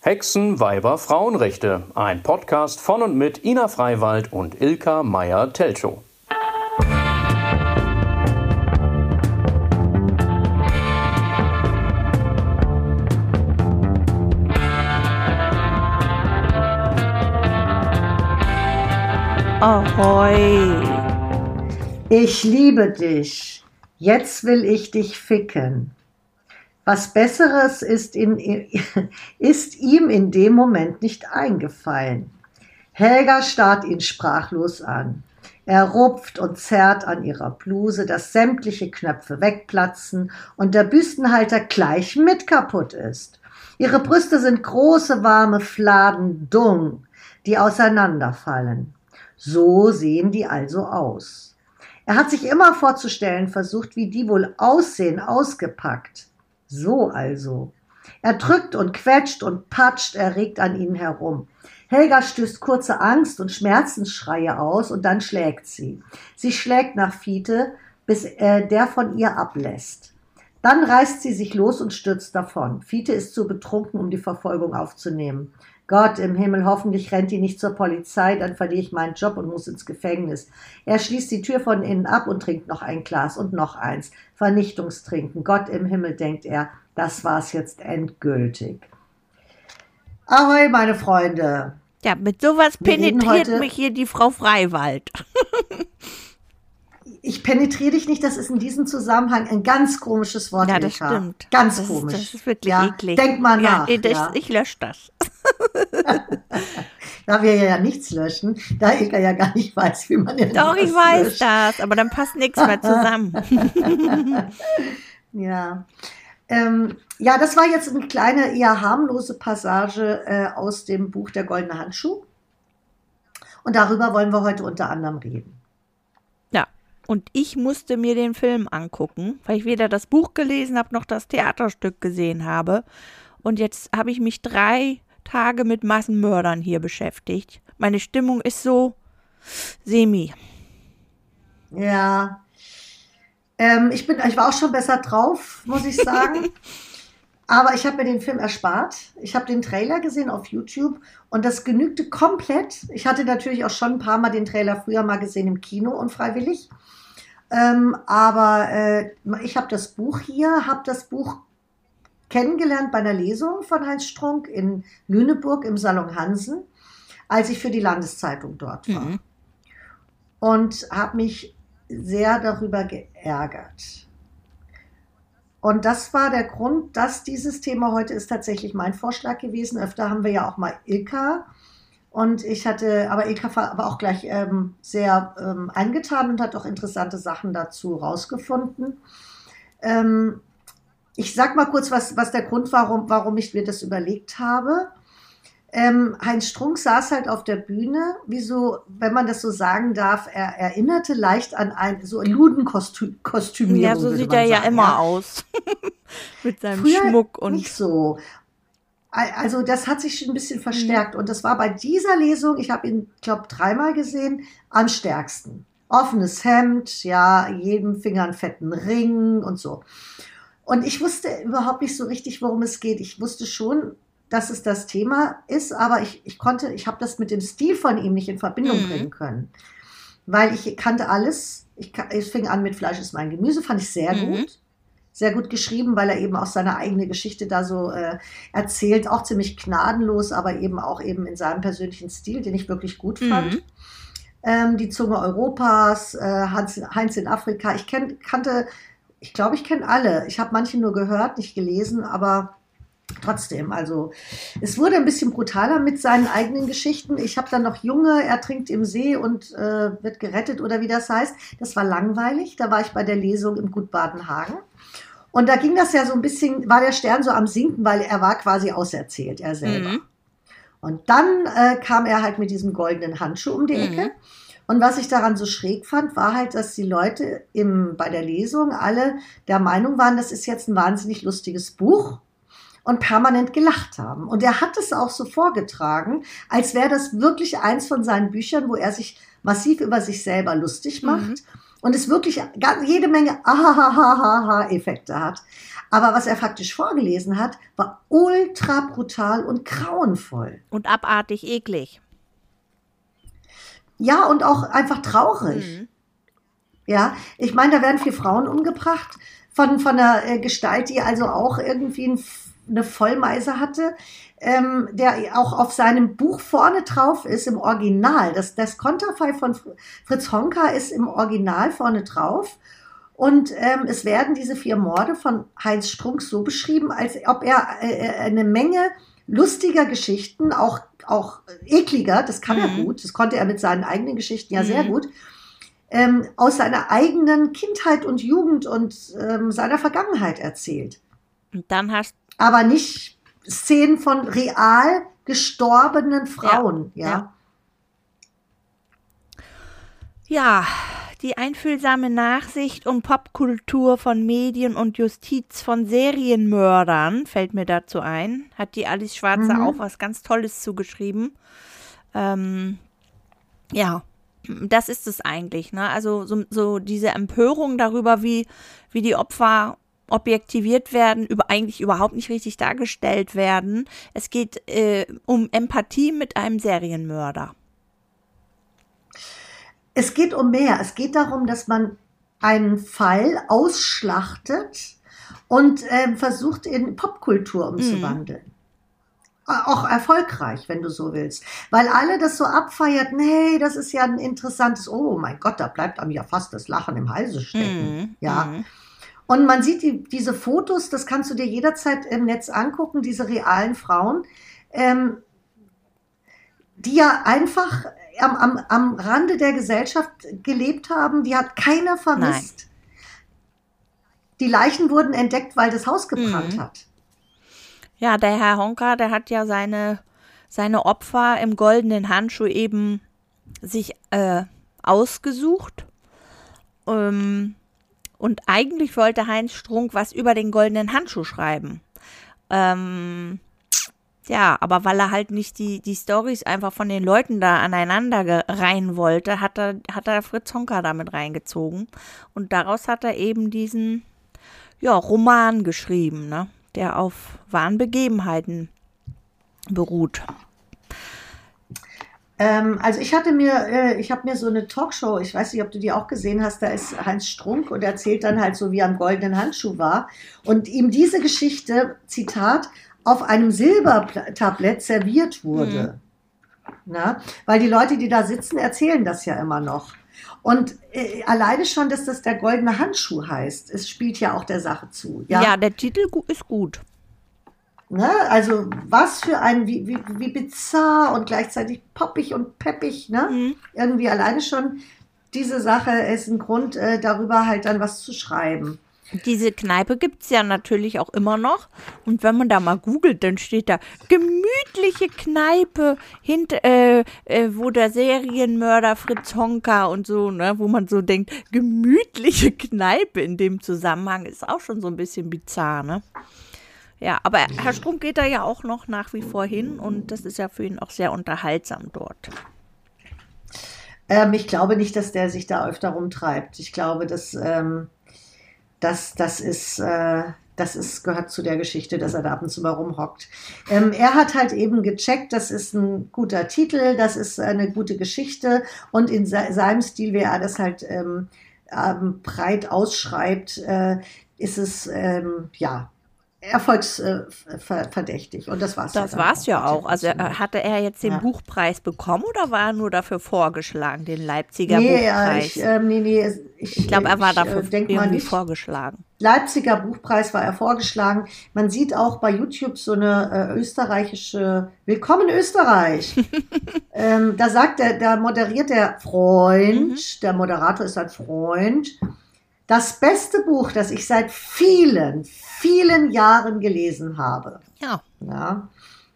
Hexen, Weiber, Frauenrechte. Ein Podcast von und mit Ina Freiwald und Ilka Meyer-Telchow. Ahoi! Ich liebe dich. Jetzt will ich dich ficken. Was Besseres ist ihm in dem Moment nicht eingefallen. Helga starrt ihn sprachlos an. Er rupft und zerrt an ihrer Bluse, dass sämtliche Knöpfe wegplatzen und der Büstenhalter gleich mit kaputt ist. Ihre Brüste sind große, warme Fladen Dung, die auseinanderfallen. So sehen die also aus. Er hat sich immer vorzustellen versucht, wie die wohl aussehen, ausgepackt. So also. Er drückt und quetscht und patscht erregt an ihnen herum. Helga stößt kurze Angst und Schmerzensschreie aus und dann schlägt sie. Sie schlägt nach Fiete, bis der von ihr ablässt. Dann reißt sie sich los und stürzt davon. Fiete ist zu betrunken, um die Verfolgung aufzunehmen. Gott im Himmel, hoffentlich rennt die nicht zur Polizei, dann verliere ich meinen Job und muss ins Gefängnis. Er schließt die Tür von innen ab und trinkt noch ein Glas und noch eins. Vernichtungstrinken. Gott im Himmel, denkt er, das war's jetzt endgültig. Ahoi, meine Freunde. Ja, mit sowas penetriert mich hier die Frau Freiwald. Ich penetriere dich nicht, das ist in diesem Zusammenhang ein ganz komisches Wort. Ja, das Ilka. stimmt. Ganz komisch. Das ist wirklich ja, eklig. Denk mal nach. Ja, ich lösche das. Da wir ja nichts löschen, da Ilka ja gar nicht weiß, wie man Doch, ich weiß das, aber dann passt nichts mehr zusammen. Ja. Ja, das war jetzt eine kleine, eher harmlose Passage aus dem Buch Der goldene Handschuh. Und darüber wollen wir heute unter anderem reden. Ja, und ich musste mir den Film angucken, weil ich weder das Buch gelesen habe, noch das Theaterstück gesehen habe. Und jetzt habe ich mich 3 Tage mit Massenmördern hier beschäftigt. Meine Stimmung ist so semi. Ja, ich war auch schon besser drauf, muss ich sagen. Aber ich habe mir den Film erspart. Ich habe den Trailer gesehen auf YouTube und das genügte komplett. Ich hatte natürlich auch schon ein paar Mal den Trailer früher mal gesehen im Kino, unfreiwillig. Aber ich habe das Buch hier, habe das Buch kennengelernt bei einer Lesung von Heinz Strunk in Lüneburg im Salon Hansen, als ich für die Landeszeitung dort war. Mhm. Und habe mich sehr darüber geärgert. Und das war der Grund, dass dieses Thema heute ist tatsächlich mein Vorschlag gewesen. Öfter haben wir ja auch mal Ilka. Und aber Ilka war auch gleich sehr angetan und hat auch interessante Sachen dazu rausgefunden. Ich sag mal kurz, was der Grund war, warum ich mir das überlegt habe. Heinz Strunk saß halt auf der Bühne, wie so, wenn man das so sagen darf, er erinnerte leicht an so ein Ludenkostümierung. Ja, so sieht er ja immer aus. Mit seinem Früher Schmuck und. Nicht so. Also das hat sich schon ein bisschen verstärkt. Und das war bei dieser Lesung, ich habe ihn, glaube 3-mal gesehen, am stärksten. Offenes Hemd, ja, jedem Finger einen fetten Ring und so. Und ich wusste überhaupt nicht so richtig, worum es geht. Ich wusste schon, dass es das Thema ist, aber ich habe das mit dem Stil von ihm nicht in Verbindung bringen können. Weil ich kannte alles. Ich fing an mit Fleisch ist mein Gemüse, fand ich sehr gut. Sehr gut geschrieben, weil er eben auch seine eigene Geschichte da so erzählt, auch ziemlich gnadenlos, aber eben auch eben in seinem persönlichen Stil, den ich wirklich gut fand. Die Zunge Europas, Heinz in Afrika. Ich glaube, ich kenne alle. Ich habe manche nur gehört, nicht gelesen, aber trotzdem, also es wurde ein bisschen brutaler mit seinen eigenen Geschichten. Ich habe dann noch Junge, er trinkt im See und wird gerettet oder wie das heißt. Das war langweilig. Da war ich bei der Lesung im Gut Badenhagen. Und da ging das ja so ein bisschen, war der Stern so am Sinken, weil er war quasi auserzählt, er selber. Und dann kam er halt mit diesem goldenen Handschuh um die Ecke. Und was ich daran so schräg fand, war halt, dass die Leute bei der Lesung alle der Meinung waren, das ist jetzt ein wahnsinnig lustiges Buch und permanent gelacht haben. Und er hat es auch so vorgetragen, als wäre das wirklich eins von seinen Büchern, wo er sich massiv über sich selber lustig macht und es wirklich jede Menge Ahahaha-Effekte hat. Aber was er faktisch vorgelesen hat, war ultra brutal und grauenvoll. Und abartig eklig. Ja, und auch einfach traurig. Ja, ich meine, da werden 4 Frauen umgebracht von einer Gestalt, die also auch irgendwie eine Vollmeise hatte, der auch auf seinem Buch vorne drauf ist im Original. Das Konterfei von Fritz Honka ist im Original vorne drauf. Und es werden diese 4 Morde von Heinz Strunk so beschrieben, als ob er eine Menge lustiger Geschichten, auch ekliger, das kann er gut, das konnte er mit seinen eigenen Geschichten ja sehr gut, aus seiner eigenen Kindheit und Jugend und seiner Vergangenheit erzählt. Und dann aber nicht Szenen von real gestorbenen Frauen. Ja, die einfühlsame Nachsicht und Popkultur von Medien und Justiz von Serienmördern, fällt mir dazu ein, hat die Alice Schwarzer auch was ganz Tolles zugeschrieben. Ja, das ist es eigentlich, ne? Also so diese Empörung darüber, wie die Opfer objektiviert werden, eigentlich überhaupt nicht richtig dargestellt werden. Es geht um Empathie mit einem Serienmörder. Es geht um mehr. Es geht darum, dass man einen Fall ausschlachtet und versucht, in Popkultur umzuwandeln. Auch erfolgreich, wenn du so willst. Weil alle das so abfeierten, hey, das ist ja ein interessantes, oh mein Gott, da bleibt einem ja fast das Lachen im Halse stecken. Und man sieht diese Fotos, das kannst du dir jederzeit im Netz angucken, diese realen Frauen, die ja einfach am Rande der Gesellschaft gelebt haben, die hat keiner vermisst. Nein. Die Leichen wurden entdeckt, weil das Haus gebrannt hat. Ja, der Herr Honka, der hat ja seine Opfer im goldenen Handschuh eben sich ausgesucht. Und eigentlich wollte Heinz Strunk was über den goldenen Handschuh schreiben. Ja, aber weil er halt nicht die Storys einfach von den Leuten da aneinander reihen wollte, hat er Fritz Honka damit reingezogen. Und daraus hat er eben diesen Roman geschrieben, ne, der auf wahren Begebenheiten beruht. Also ich habe mir so eine Talkshow, ich weiß nicht, ob du die auch gesehen hast, da ist Heinz Strunk und erzählt dann halt so, wie er am goldenen Handschuh war und ihm diese Geschichte, Zitat, auf einem Silbertablett serviert wurde. Na? Weil die Leute, die da sitzen, erzählen das ja immer noch. Und alleine schon, dass das der goldene Handschuh heißt, es spielt ja auch der Sache zu. Ja, der Titel ist gut. Ne? Also was für ein, wie bizarr und gleichzeitig poppig und peppig, ne? Irgendwie alleine schon diese Sache ist ein Grund, darüber halt dann was zu schreiben. Diese Kneipe gibt es ja natürlich auch immer noch. Und wenn man da mal googelt, dann steht da gemütliche Kneipe, wo der Serienmörder Fritz Honka und so, ne, wo man so denkt, gemütliche Kneipe in dem Zusammenhang ist auch schon so ein bisschen bizarr, ne? Ja, aber Herr Strunk geht da ja auch noch nach wie vor hin und das ist ja für ihn auch sehr unterhaltsam dort. Ich glaube nicht, dass der sich da öfter rumtreibt. Ich glaube, das gehört zu der Geschichte, dass er da ab und zu mal rumhockt. Er hat halt eben gecheckt, das ist ein guter Titel, das ist eine gute Geschichte und in seinem Stil, wie er das halt breit ausschreibt, ist es, erfolgsverdächtig. Und das war's. Das war's ja auch. Also hatte er jetzt den Buchpreis bekommen oder war er nur dafür vorgeschlagen, den Leipziger Buchpreis? Ich glaube, er war dafür irgendwie vorgeschlagen. Leipziger Buchpreis war er vorgeschlagen. Man sieht auch bei YouTube so eine österreichische Willkommen Österreich. Da moderiert der Freund, der Moderator ist ein Freund, das beste Buch, das ich seit vielen, vielen Jahren gelesen habe. Ja.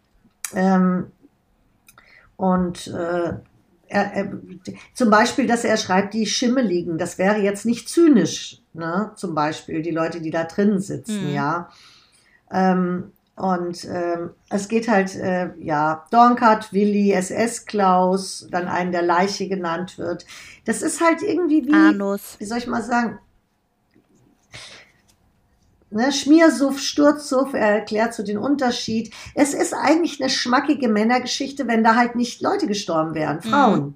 Zum Beispiel, dass er schreibt, die Schimmeligen, das wäre jetzt nicht zynisch, ne? Zum Beispiel die Leute, die da drin sitzen, ja. Und es geht halt, Dornkart, Willi, SS Klaus, dann einen, der Leiche genannt wird. Das ist halt irgendwie Anus. wie soll ich mal sagen, ne, Schmiersuff, Sturzsuff, er erklärt so den Unterschied. Es ist eigentlich eine schmackige Männergeschichte, wenn da halt nicht Leute gestorben wären, Frauen.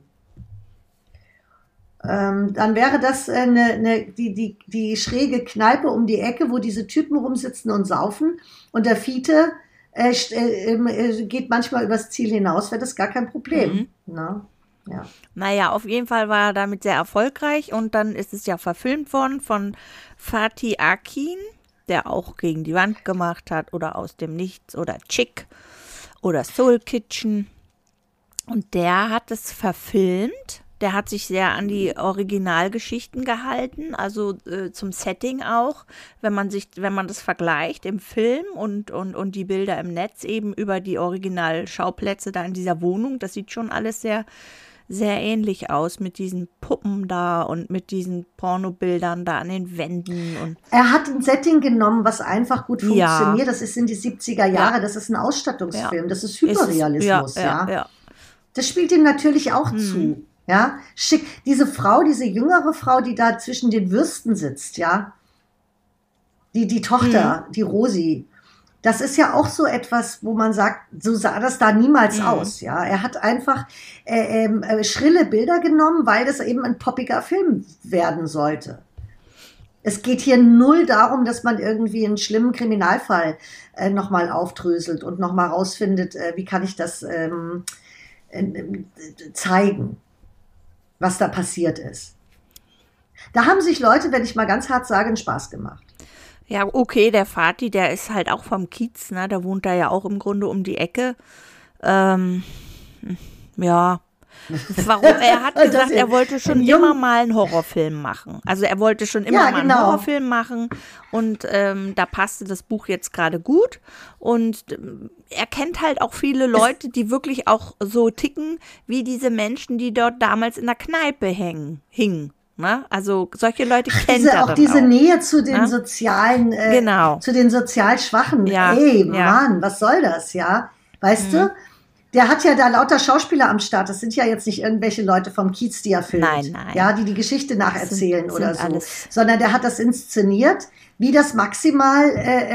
Dann wäre das die schräge Kneipe um die Ecke, wo diese Typen rumsitzen und saufen. Und der Fiete geht manchmal übers Ziel hinaus, wäre das gar kein Problem. Na? Ja. Naja, auf jeden Fall war er damit sehr erfolgreich und dann ist es ja verfilmt worden von Fatih Akin, der auch Gegen die Wand gemacht hat oder Aus dem Nichts oder Chick oder Soul Kitchen. Und der hat es verfilmt. Der hat sich sehr an die Originalgeschichten gehalten, also zum Setting auch, wenn man das vergleicht im Film und die Bilder im Netz eben über die Originalschauplätze da in dieser Wohnung, das sieht schon alles sehr, sehr ähnlich aus mit diesen Puppen da und mit diesen Pornobildern da an den Wänden. Und er hat ein Setting genommen, was einfach gut funktioniert. Ja. Das ist in die 70er Jahre, das ist ein Ausstattungsfilm, das ist Hyperrealismus. Ja. Das spielt ihm natürlich auch zu. Ja, schick. Diese jüngere Frau, die da zwischen den Würsten sitzt, ja, die Tochter, die Rosi, das ist ja auch so etwas, wo man sagt, so sah das da niemals aus, ja. Er hat einfach schrille Bilder genommen, weil das eben ein poppiger Film werden sollte. Es geht hier null darum, dass man irgendwie einen schlimmen Kriminalfall nochmal aufdröselt und nochmal rausfindet, wie kann ich das zeigen, was da passiert ist. Da haben sich Leute, wenn ich mal ganz hart sage, einen Spaß gemacht. ja, okay, der Fatih, der ist halt auch vom Kiez, ne? Der wohnt da ja auch im Grunde um die Ecke. Ja. Warum? Er hat gesagt, er wollte schon immer mal einen Horrorfilm machen. Also er wollte schon immer mal einen Horrorfilm machen und da passte das Buch jetzt gerade gut. Und er kennt halt auch viele Leute, die wirklich auch so ticken wie diese Menschen, die dort damals in der Kneipe hingen. Ne? Also solche Leute kennt er dann diese auch. Nähe zu den sozialen, zu den sozial Schwachen. Ja, Mann, was soll das, ja? Weißt du? Der hat ja da lauter Schauspieler am Start. Das sind ja jetzt nicht irgendwelche Leute vom Kiez, die er filmt. Nein. Ja, die Geschichte nacherzählen Sind oder so. alles. Sondern der hat das inszeniert, wie das maximal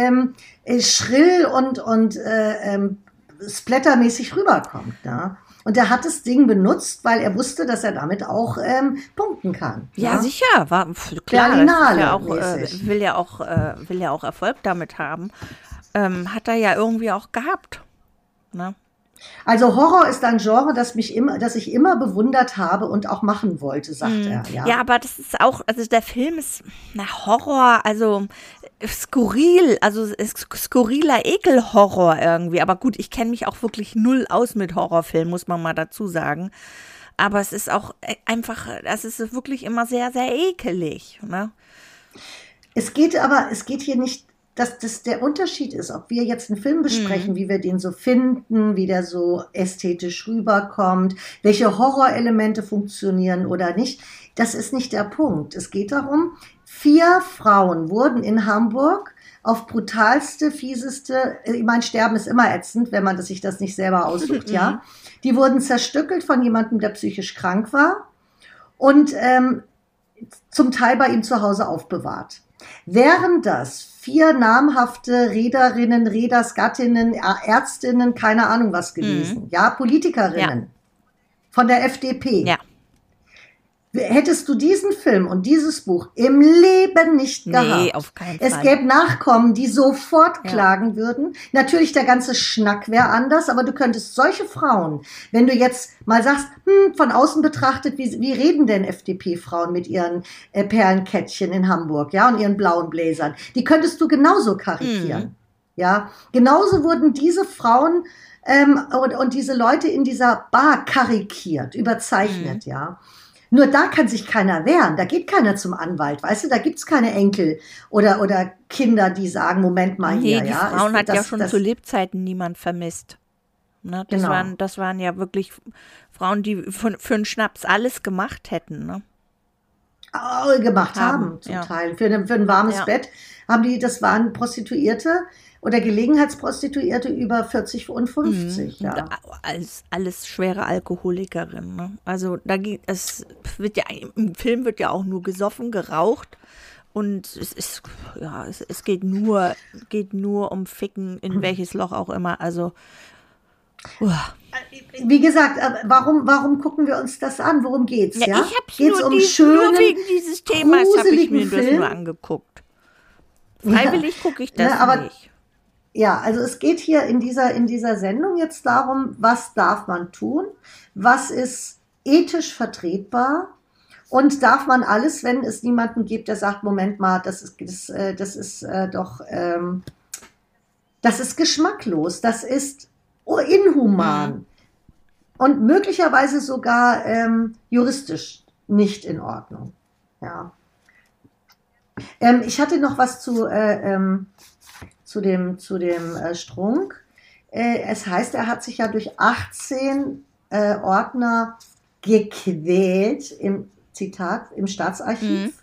schrill und splattermäßig rüberkommt. Ne? Und der hat das Ding benutzt, weil er wusste, dass er damit auch punkten kann. Ja, ne? sicher. Klar, will ja auch Erfolg damit haben. Hat er ja irgendwie auch gehabt. Ne? Also Horror ist ein Genre, das ich immer bewundert habe und auch machen wollte, sagt er. Ja, aber das ist auch, also der Film ist Horror, also skurril, also skurriler Ekelhorror irgendwie. Aber gut, ich kenne mich auch wirklich null aus mit Horrorfilmen, muss man mal dazu sagen. Aber es ist auch einfach, es ist wirklich immer sehr, sehr ekelig. Ne? Es geht hier nicht, dass der Unterschied ist, ob wir jetzt einen Film besprechen, wie wir den so finden, wie der so ästhetisch rüberkommt, welche Horrorelemente funktionieren oder nicht. Das ist nicht der Punkt. Es geht darum, 4 Frauen wurden in Hamburg auf brutalste, fieseste, ich meine, Sterben ist immer ätzend, wenn man sich das nicht selber aussucht, ja. Die wurden zerstückelt von jemandem, der psychisch krank war und zum Teil bei ihm zu Hause aufbewahrt. Wären das 4 namhafte Reederinnen, Reedersgattinnen, Ärztinnen, keine Ahnung was gewesen, ja, Politikerinnen von der FDP. Ja. Hättest du diesen Film und dieses Buch im Leben nicht gehabt. Nee, auf keinen Fall. Es gäbe Nachkommen, die sofort klagen würden. Natürlich, der ganze Schnack wäre anders, aber du könntest solche Frauen, wenn du jetzt mal sagst, von außen betrachtet, wie reden denn FDP-Frauen mit ihren Perlenkettchen in Hamburg, ja, und ihren blauen Bläsern? Die könntest du genauso karikieren. Ja, genauso wurden diese Frauen und diese Leute in dieser Bar karikiert, überzeichnet, ja. Nur da kann sich keiner wehren, da geht keiner zum Anwalt, weißt du, da gibt's keine Enkel oder Kinder, die sagen, Moment mal hier. Die Frauen hat ja schon zu Lebzeiten niemand vermisst. Ne? Das waren ja wirklich Frauen, die für einen Schnaps alles gemacht hätten. Ne? Gemacht haben zum Teil. Für ein warmes Bett haben das waren Prostituierte oder Gelegenheitsprostituierte über 40 und 50. Ja. Alles schwere Alkoholikerin. Ne? Also im Film wird ja auch nur gesoffen, geraucht. Und es geht nur um Ficken, in welches Loch auch immer. Also, wie gesagt, warum gucken wir uns das an? Worum geht's? Ja, ich hab's nur wegen dieses Themas habe ich mir das nur angeguckt. Freiwillig gucke ich das nicht. Ja, also es geht hier in dieser Sendung jetzt darum, was darf man tun? Was ist ethisch vertretbar? Und darf man alles, wenn es niemanden gibt, der sagt, Moment mal, das ist geschmacklos, das ist inhuman und möglicherweise sogar juristisch nicht in Ordnung. Ja. Ich hatte noch was zu dem Strunk. Es heißt, er hat sich ja durch 18 Ordner gequält, im Staatsarchiv.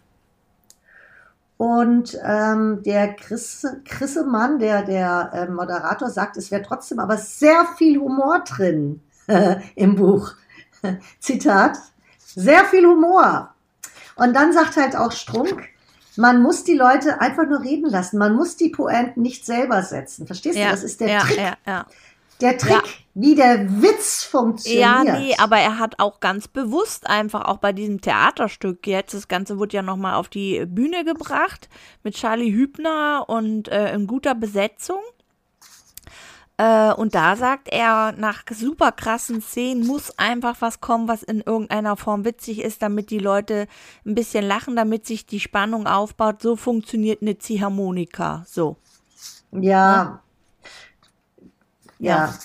Und der Grissemann, der Moderator, sagt, es wäre trotzdem aber sehr viel Humor drin im Buch. Zitat, sehr viel Humor. Und dann sagt halt auch Strunk, man muss die Leute einfach nur reden lassen. Man muss die Pointen nicht selber setzen. Verstehst du? Das ist der Trick. Der Trick, wie der Witz funktioniert. Ja, nee, aber er hat auch ganz bewusst einfach auch bei diesem Theaterstück jetzt, das Ganze wurde ja nochmal auf die Bühne gebracht mit Charlie Hübner und in guter Besetzung. Und da sagt er, nach super krassen Szenen muss einfach was kommen, was in irgendeiner Form witzig ist, damit die Leute ein bisschen lachen, damit sich die Spannung aufbaut. So funktioniert eine Ziehharmonika. So. Ja. Ja.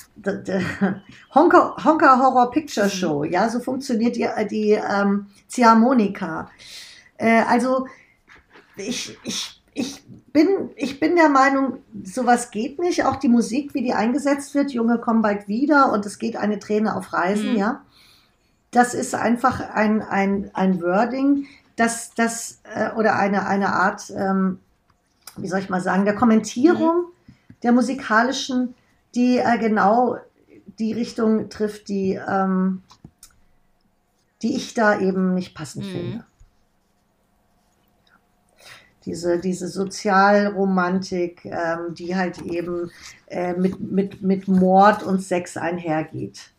Honka Horror Picture Show. Ja, so funktioniert die Ziehharmonika. Also, ich bin der Meinung, sowas geht nicht. Auch die Musik, wie die eingesetzt wird, Junge, komm bald wieder und es geht eine Träne auf Reisen, ja. Das ist einfach ein Wording, oder eine Art, wie soll ich mal sagen, der Kommentierung der musikalischen, die genau die Richtung trifft, die ich da eben nicht passend finde. Diese Sozialromantik, die halt eben mit Mord und Sex einhergeht.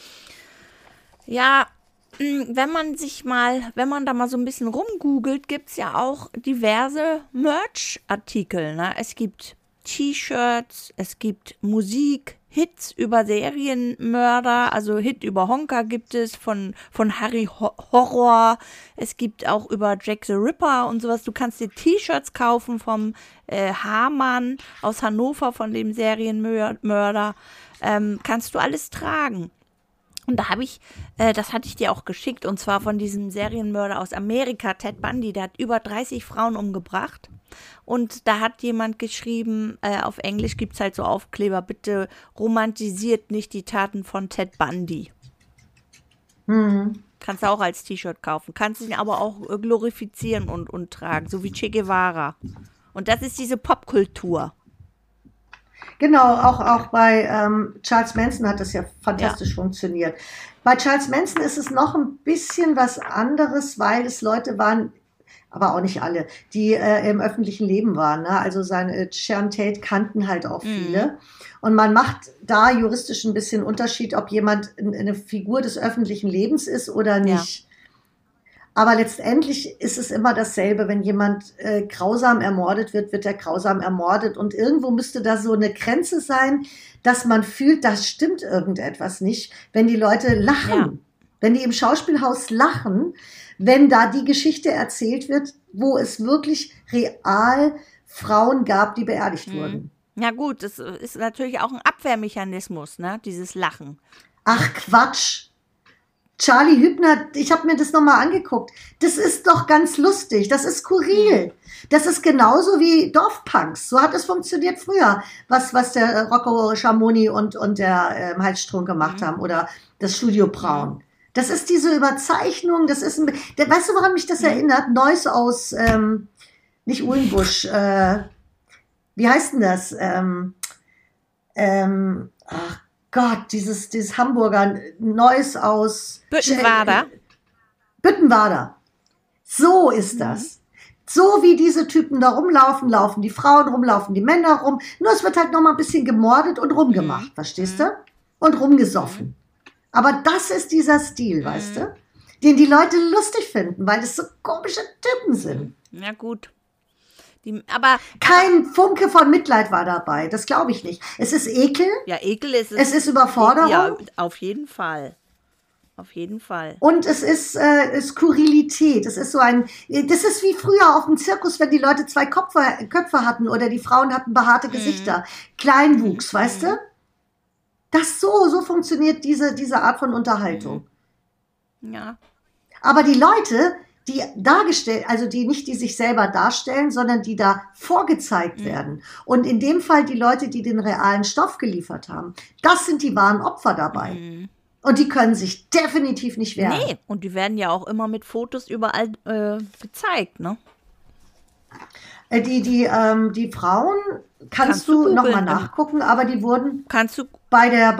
Ja, wenn man da mal so ein bisschen rumgoogelt, gibt es ja auch diverse Merch-Artikel. Ne? Es gibt T-Shirts, es gibt Musik, Hits über Serienmörder, also Hit über Honka gibt es von Harry Horror, es gibt auch über Jack the Ripper und sowas. Du kannst dir T-Shirts kaufen vom Hamann aus Hannover, von dem Serienmörder, kannst du alles tragen. Und da das hatte ich dir auch geschickt, und zwar von diesem Serienmörder aus Amerika, Ted Bundy, der hat über 30 Frauen umgebracht. Und da hat jemand geschrieben, auf Englisch gibt es halt so Aufkleber, bitte romantisiert nicht die Taten von Ted Bundy. Kannst du auch als T-Shirt kaufen, kannst ihn aber auch glorifizieren und tragen, so wie Che Guevara. Und das ist diese Popkultur. Genau, auch bei Charles Manson hat das ja fantastisch funktioniert. Bei Charles Manson ist es noch ein bisschen was anderes, weil es Leute waren, aber auch nicht alle, die im öffentlichen Leben waren. Ne? Also Sharon Tate kannten halt auch viele. Und man macht da juristisch ein bisschen Unterschied, ob jemand eine Figur des öffentlichen Lebens ist oder nicht. Ja. Aber letztendlich ist es immer dasselbe. Wenn jemand grausam ermordet wird, wird er grausam ermordet. Und irgendwo müsste da so eine Grenze sein, dass man fühlt, da stimmt irgendetwas nicht. Wenn die Leute lachen, wenn die im Schauspielhaus lachen, wenn da die Geschichte erzählt wird, wo es wirklich real Frauen gab, die beerdigt wurden. Ja gut, das ist natürlich auch ein Abwehrmechanismus, ne? Dieses Lachen. Ach Quatsch. Charlie Hübner, ich habe mir das nochmal angeguckt. Das ist doch ganz lustig, das ist skurril. Das ist genauso wie Dorfpunks. So hat es funktioniert früher, was der Rocco Schamoni und der Halsstrunk gemacht haben oder das Studio Braun. Das ist diese Überzeichnung, das ist weißt du, woran mich das erinnert? Neues aus, nicht Uhlenbusch, wie heißt denn das? Ach Gott, dieses Hamburger Neues aus Büttenwader. Büttenwader. So ist das. So wie diese Typen da rumlaufen, laufen die Frauen rum, laufen die Männer rum. Nur es wird halt noch mal ein bisschen gemordet und rumgemacht, verstehst du? Und rumgesoffen. Aber das ist dieser Stil, weißt du? Den die Leute lustig finden, weil das so komische Typen sind. Ja, gut. Aber kein Funke von Mitleid war dabei, das glaube ich nicht. Es ist Ekel. Ja, Ekel ist es. Es ist Überforderung. Ja, auf jeden Fall. Auf jeden Fall. Und es ist Skurrilität. Es ist das ist wie früher auf dem Zirkus, wenn die Leute 2 Köpfe hatten oder die Frauen hatten behaarte Gesichter. Kleinwuchs, weißt du? So funktioniert diese Art von Unterhaltung. Ja. Aber die Leute, die dargestellt, also die sich selber darstellen, sondern die da vorgezeigt werden. Und in dem Fall die Leute, die den realen Stoff geliefert haben, das sind die wahren Opfer dabei. Und die können sich definitiv nicht wehren. Nee, und die werden ja auch immer mit Fotos überall gezeigt, ne? Die Frauen kannst du nochmal nachgucken, aber die wurden bei der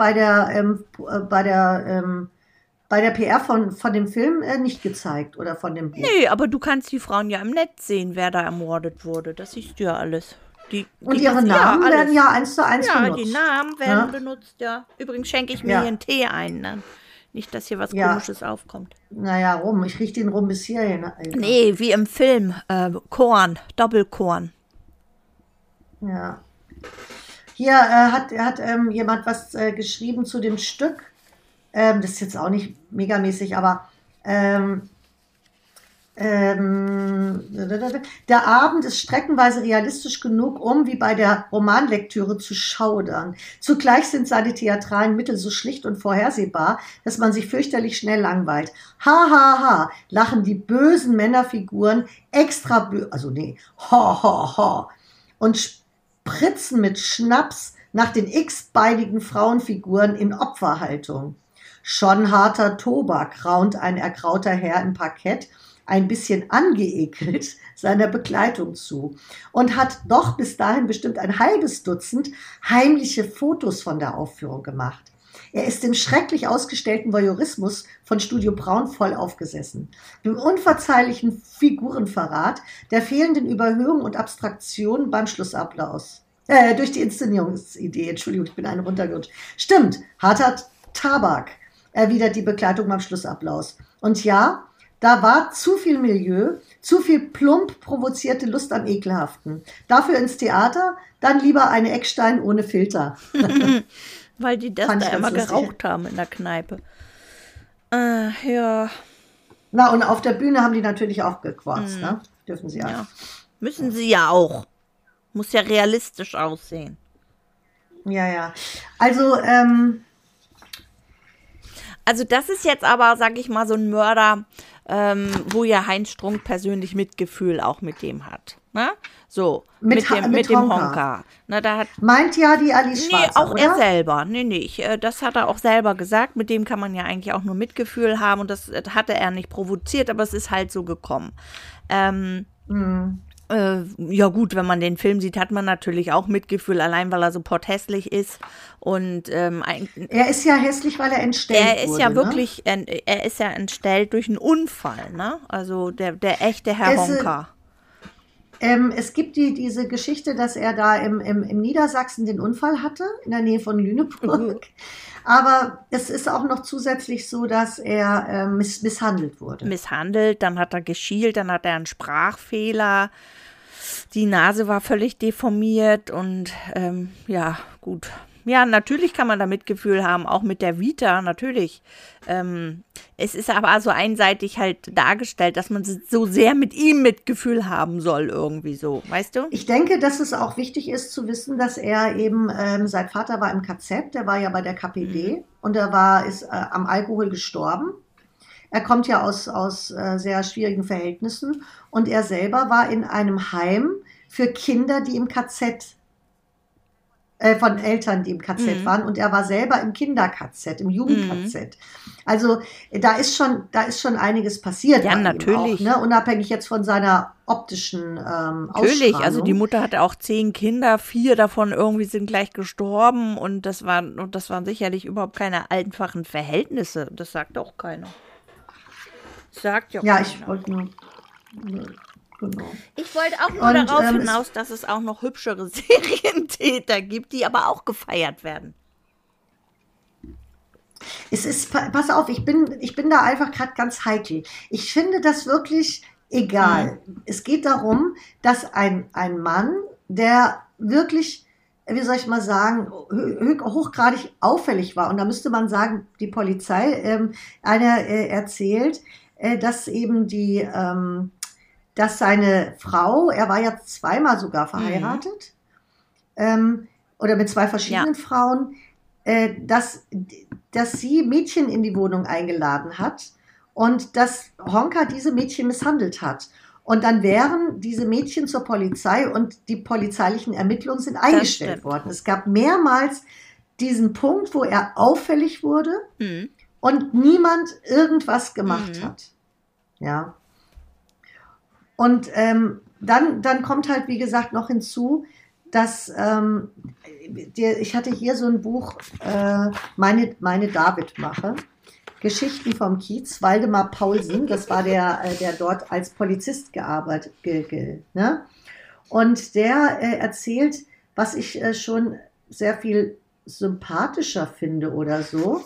PR von dem Film nicht gezeigt oder von dem Buch. Nee, aber du kannst die Frauen ja im Netz sehen, wer da ermordet wurde. Das siehst du ja alles. Und ihre Namen werden ja 1:1 benutzt. Ja, die Namen werden benutzt, ja. Übrigens schenke ich mir hier einen Tee ein, ne? Nicht, dass hier was Komisches aufkommt. Naja, ich rieche den rum bis hierhin. Nee, wie im Film, Korn, Doppelkorn. Ja. Hier hat jemand was geschrieben zu dem Stück. Das ist jetzt auch nicht megamäßig, aber der Abend ist streckenweise realistisch genug, um wie bei der Romanlektüre zu schaudern. Zugleich sind seine theatralen Mittel so schlicht und vorhersehbar, dass man sich fürchterlich schnell langweilt. Ha, ha, ha, lachen die bösen Männerfiguren extra ho, ho, ho. Und spritzen mit Schnaps nach den x-beinigen Frauenfiguren in Opferhaltung. Schon harter Tobak raunt ein ergrauter Herr im Parkett, ein bisschen angeekelt seiner Begleitung zu und hat doch bis dahin bestimmt ein halbes Dutzend heimliche Fotos von der Aufführung gemacht. Er ist dem schrecklich ausgestellten Voyeurismus von Studio Braun voll aufgesessen. Dem unverzeihlichen Figurenverrat, der fehlenden Überhöhung und Abstraktion beim Schlussapplaus. Durch die Inszenierungsidee, Entschuldigung, ich bin eine runtergerutscht. Stimmt, harter Tabak, erwidert die Begleitung beim Schlussapplaus. Und ja, da war zu viel Milieu, zu viel plump provozierte Lust am Ekelhaften. Dafür ins Theater, dann lieber eine Eckstein ohne Filter. Weil die das da immer geraucht haben in der Kneipe. Ja. Na, und auf der Bühne haben die natürlich auch gequarzt, ne? Dürfen sie auch. Ja. Müssen sie ja auch. Muss ja realistisch aussehen. Ja. Also das ist jetzt aber, sag ich mal, so ein Mörder, wo ja Heinz Strunk persönlich Mitgefühl auch mit dem hat. Ne? So, mit dem Honka. Na, meint ja die Alice Schwarzer, nee, auch oder? er selber. Nee, das hat er auch selber gesagt. Mit dem kann man ja eigentlich auch nur Mitgefühl haben. Und das hatte er nicht provoziert, aber es ist halt so gekommen. Ja gut, wenn man den Film sieht, hat man natürlich auch Mitgefühl, allein weil er so potthässlich ist. Und er ist ja hässlich, weil er entstellt wurde. Er ist ja wirklich, er ist ja entstellt durch einen Unfall, ne? Also der echte Herr Honka. Es gibt diese Geschichte, dass er da im Niedersachsen den Unfall hatte, in der Nähe von Lüneburg. Aber es ist auch noch zusätzlich so, dass er misshandelt wurde. Misshandelt, dann hat er geschielt, dann hat er einen Sprachfehler. Die Nase war völlig deformiert und ja, gut. Ja, natürlich kann man da Mitgefühl haben, auch mit der Vita, natürlich. Es ist aber so einseitig halt dargestellt, dass man so sehr mit ihm Mitgefühl haben soll, irgendwie so, weißt du? Ich denke, dass es auch wichtig ist zu wissen, dass er eben, sein Vater war im KZ, der war ja bei der KPD und er ist am Alkohol gestorben. Er kommt ja aus sehr schwierigen Verhältnissen und er selber war in einem Heim für Kinder, die im KZ von Eltern, die im KZ waren, und er war selber im Kinder-KZ, im Jugend-KZ. Also da ist schon einiges passiert. Ja, bei natürlich. ihm auch, ne? Unabhängig jetzt von seiner optischen Natürlich, also die Mutter hatte auch 10 Kinder, 4 davon irgendwie sind gleich gestorben und das waren sicherlich überhaupt keine einfachen Verhältnisse. Das sagt auch keiner. Sagt ja Ja, keiner. ich wollte nur. Genau. Ich wollte auch nur darauf hinaus, dass es auch noch hübschere Serientäter gibt, die aber auch gefeiert werden. Pass auf, ich bin da einfach gerade ganz heikel. Ich finde das wirklich egal. Es geht darum, dass ein Mann, der wirklich, wie soll ich mal sagen, hochgradig auffällig war, und da müsste man sagen, die Polizei, erzählt, dass eben dass seine Frau, er war ja zweimal sogar verheiratet, oder mit 2 verschiedenen Frauen, dass sie Mädchen in die Wohnung eingeladen hat und dass Honka diese Mädchen misshandelt hat. Und dann wären diese Mädchen zur Polizei und die polizeilichen Ermittlungen sind eingestellt worden. Es gab mehrmals diesen Punkt, wo er auffällig wurde und niemand irgendwas gemacht hat. Ja. Und dann kommt halt, wie gesagt, noch hinzu, dass ich hatte hier so ein Buch, meine David-Mache, Geschichten vom Kiez, Waldemar Paulsen, das war der dort als Polizist gearbeitet, ne? Und der erzählt, was ich schon sehr viel sympathischer finde oder so.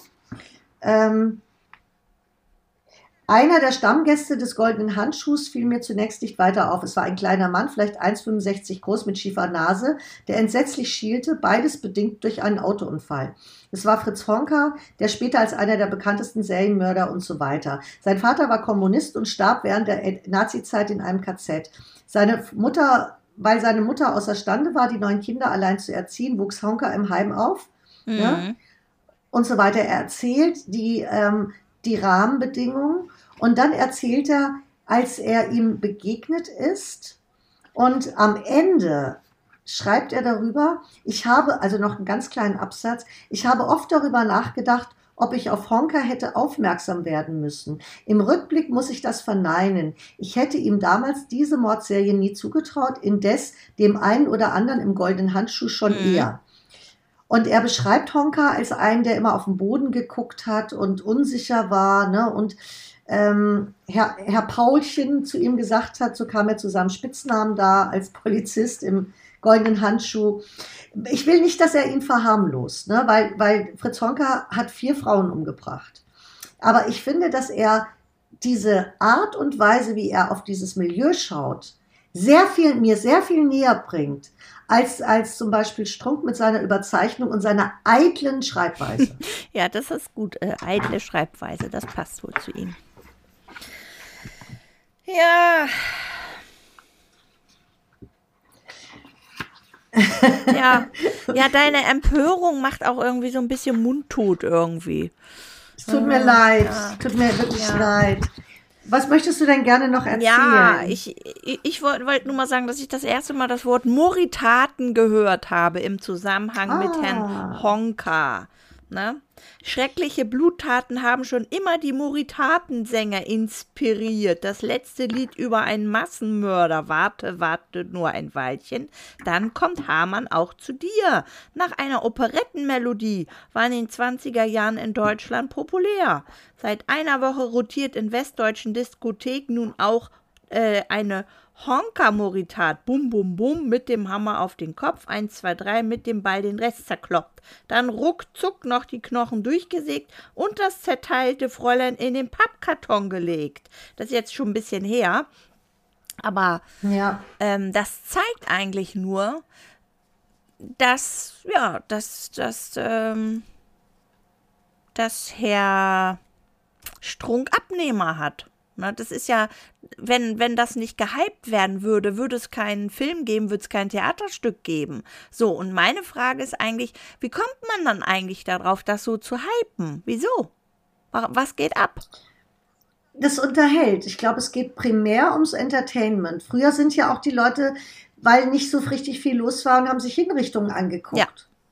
Einer der Stammgäste des Goldenen Handschuhs fiel mir zunächst nicht weiter auf. Es war ein kleiner Mann, vielleicht 1,65 groß, mit schiefer Nase, der entsetzlich schielte, beides bedingt durch einen Autounfall. Es war Fritz Honka, der später als einer der bekanntesten Serienmörder und so weiter. Sein Vater war Kommunist und starb während der Nazizeit in einem KZ. Weil seine Mutter außerstande war, die 9 Kinder allein zu erziehen, wuchs Honka im Heim auf. Ja, und so weiter. Er erzählt die Rahmenbedingungen. Und dann erzählt er, als er ihm begegnet ist, und am Ende schreibt er darüber, also noch einen ganz kleinen Absatz, ich habe oft darüber nachgedacht, ob ich auf Honka hätte aufmerksam werden müssen. Im Rückblick muss ich das verneinen. Ich hätte ihm damals diese Mordserie nie zugetraut, indes dem einen oder anderen im Goldenen Handschuh schon eher. Und er beschreibt Honka als einen, der immer auf den Boden geguckt hat und unsicher war, ne? Und Herr Paulchen zu ihm gesagt hat, so kam er zu seinem Spitznamen da als Polizist im Goldenen Handschuh. Ich will nicht, dass er ihn verharmlost, ne? Weil Fritz Honka hat 4 Frauen umgebracht. Aber ich finde, dass er diese Art und Weise, wie er auf dieses Milieu schaut, mir sehr viel näher bringt, als zum Beispiel Strunk mit seiner Überzeichnung und seiner eitlen Schreibweise. Ja, das ist gut. Eitle Schreibweise, das passt wohl zu ihm. Ja. Ja, deine Empörung macht auch irgendwie so ein bisschen mundtot irgendwie. Es tut mir leid, tut mir wirklich leid. Was möchtest du denn gerne noch erzählen? Ja, ich wollte nur mal sagen, dass ich das erste Mal das Wort Moritaten gehört habe im Zusammenhang mit Herrn Honka. Ne? Schreckliche Bluttaten haben schon immer die Moritatensänger inspiriert. Das letzte Lied über einen Massenmörder, warte nur ein Weilchen, dann kommt Hamann auch zu dir. Nach einer Operettenmelodie war in den 20er Jahren in Deutschland populär. Seit einer Woche rotiert in westdeutschen Diskotheken nun auch eine Honka-Moritat, bum, bum, bum, mit dem Hammer auf den Kopf, 1, 2, 3, mit dem Ball den Rest zerkloppt. Dann ruckzuck noch die Knochen durchgesägt und das zerteilte Fräulein in den Pappkarton gelegt. Das ist jetzt schon ein bisschen her, aber das zeigt eigentlich nur, dass Herr Strunk Abnehmer hat. Na, das ist ja, wenn das nicht gehypt werden würde, würde es keinen Film geben, würde es kein Theaterstück geben. So, und meine Frage ist eigentlich, wie kommt man dann eigentlich darauf, das so zu hypen? Wieso? Was geht ab? Das unterhält. Ich glaube, es geht primär ums Entertainment. Früher sind ja auch die Leute, weil nicht so richtig viel los war, und haben sich Hinrichtungen angeguckt.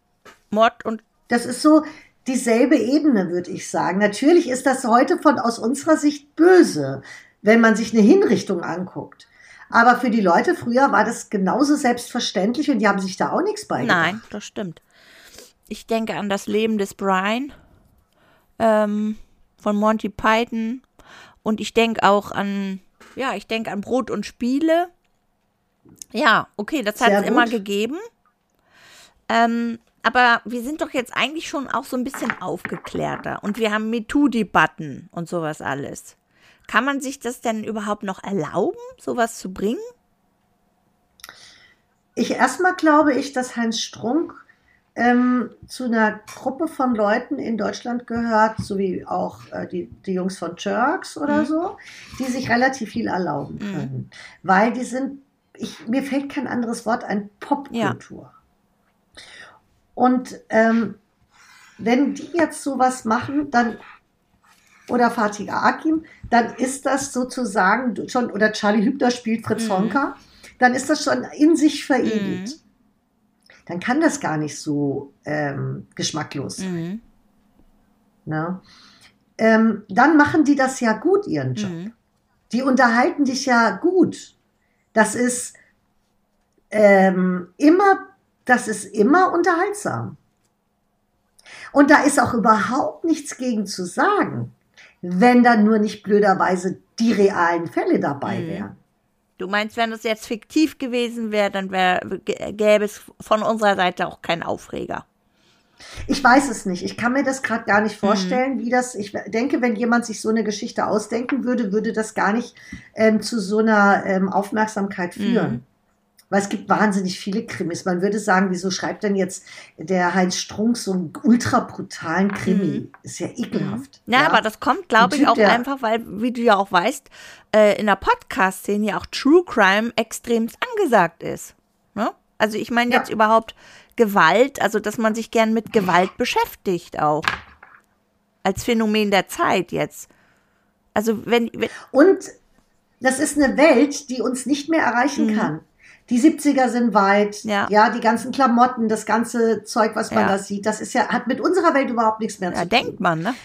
Mord und Das ist so dieselbe Ebene, würde ich sagen. Natürlich ist das heute aus unserer Sicht böse, wenn man sich eine Hinrichtung anguckt. Aber für die Leute früher war das genauso selbstverständlich und die haben sich da auch nichts beigebracht. Nein, das stimmt. Ich denke an das Leben des Brian von Monty Python und ich denke auch an Brot und Spiele. Ja, okay, das hat es immer gegeben. Aber wir sind doch jetzt eigentlich schon auch so ein bisschen aufgeklärter und wir haben MeToo-Debatten und sowas alles. Kann man sich das denn überhaupt noch erlauben, sowas zu bringen? Erstmal glaube ich, dass Heinz Strunk zu einer Gruppe von Leuten in Deutschland gehört, so wie auch die Jungs von Turks oder so, die sich relativ viel erlauben können. Weil die sind, mir fällt kein anderes Wort ein, Popkultur. Ja. Und wenn die jetzt sowas machen, dann, oder Fatih Akin, dann ist das sozusagen schon, oder Charlie Hübner spielt Fritz Honka, dann ist das schon in sich verewigt. Dann kann das gar nicht so geschmacklos sein. Na? Dann machen die das ja gut, ihren Job. Die unterhalten dich ja gut. Das ist immer unterhaltsam. Und da ist auch überhaupt nichts gegen zu sagen, wenn dann nur nicht blöderweise die realen Fälle dabei wären. Du meinst, wenn das jetzt fiktiv gewesen wäre, dann gäbe es von unserer Seite auch keinen Aufreger. Ich weiß es nicht. Ich kann mir das gerade gar nicht vorstellen, wie das. Ich denke, wenn jemand sich so eine Geschichte ausdenken würde, würde das gar nicht zu so einer Aufmerksamkeit führen. Weil es gibt wahnsinnig viele Krimis. Man würde sagen, wieso schreibt denn jetzt der Heinz Strunk so einen ultra brutalen Krimi? Ist ja ekelhaft. Ja, aber das kommt, glaube ich, auch einfach, weil, wie du ja auch weißt, in der Podcast-Szene ja auch True Crime extremst angesagt ist. Ne? Also ich meine jetzt überhaupt Gewalt, also dass man sich gern mit Gewalt beschäftigt auch. Als Phänomen der Zeit jetzt. Also Und das ist eine Welt, die uns nicht mehr erreichen kann. Die 70er sind weit, ja, die ganzen Klamotten, das ganze Zeug, was man da sieht, das ist hat mit unserer Welt überhaupt nichts mehr zu tun. Denkt man, ne?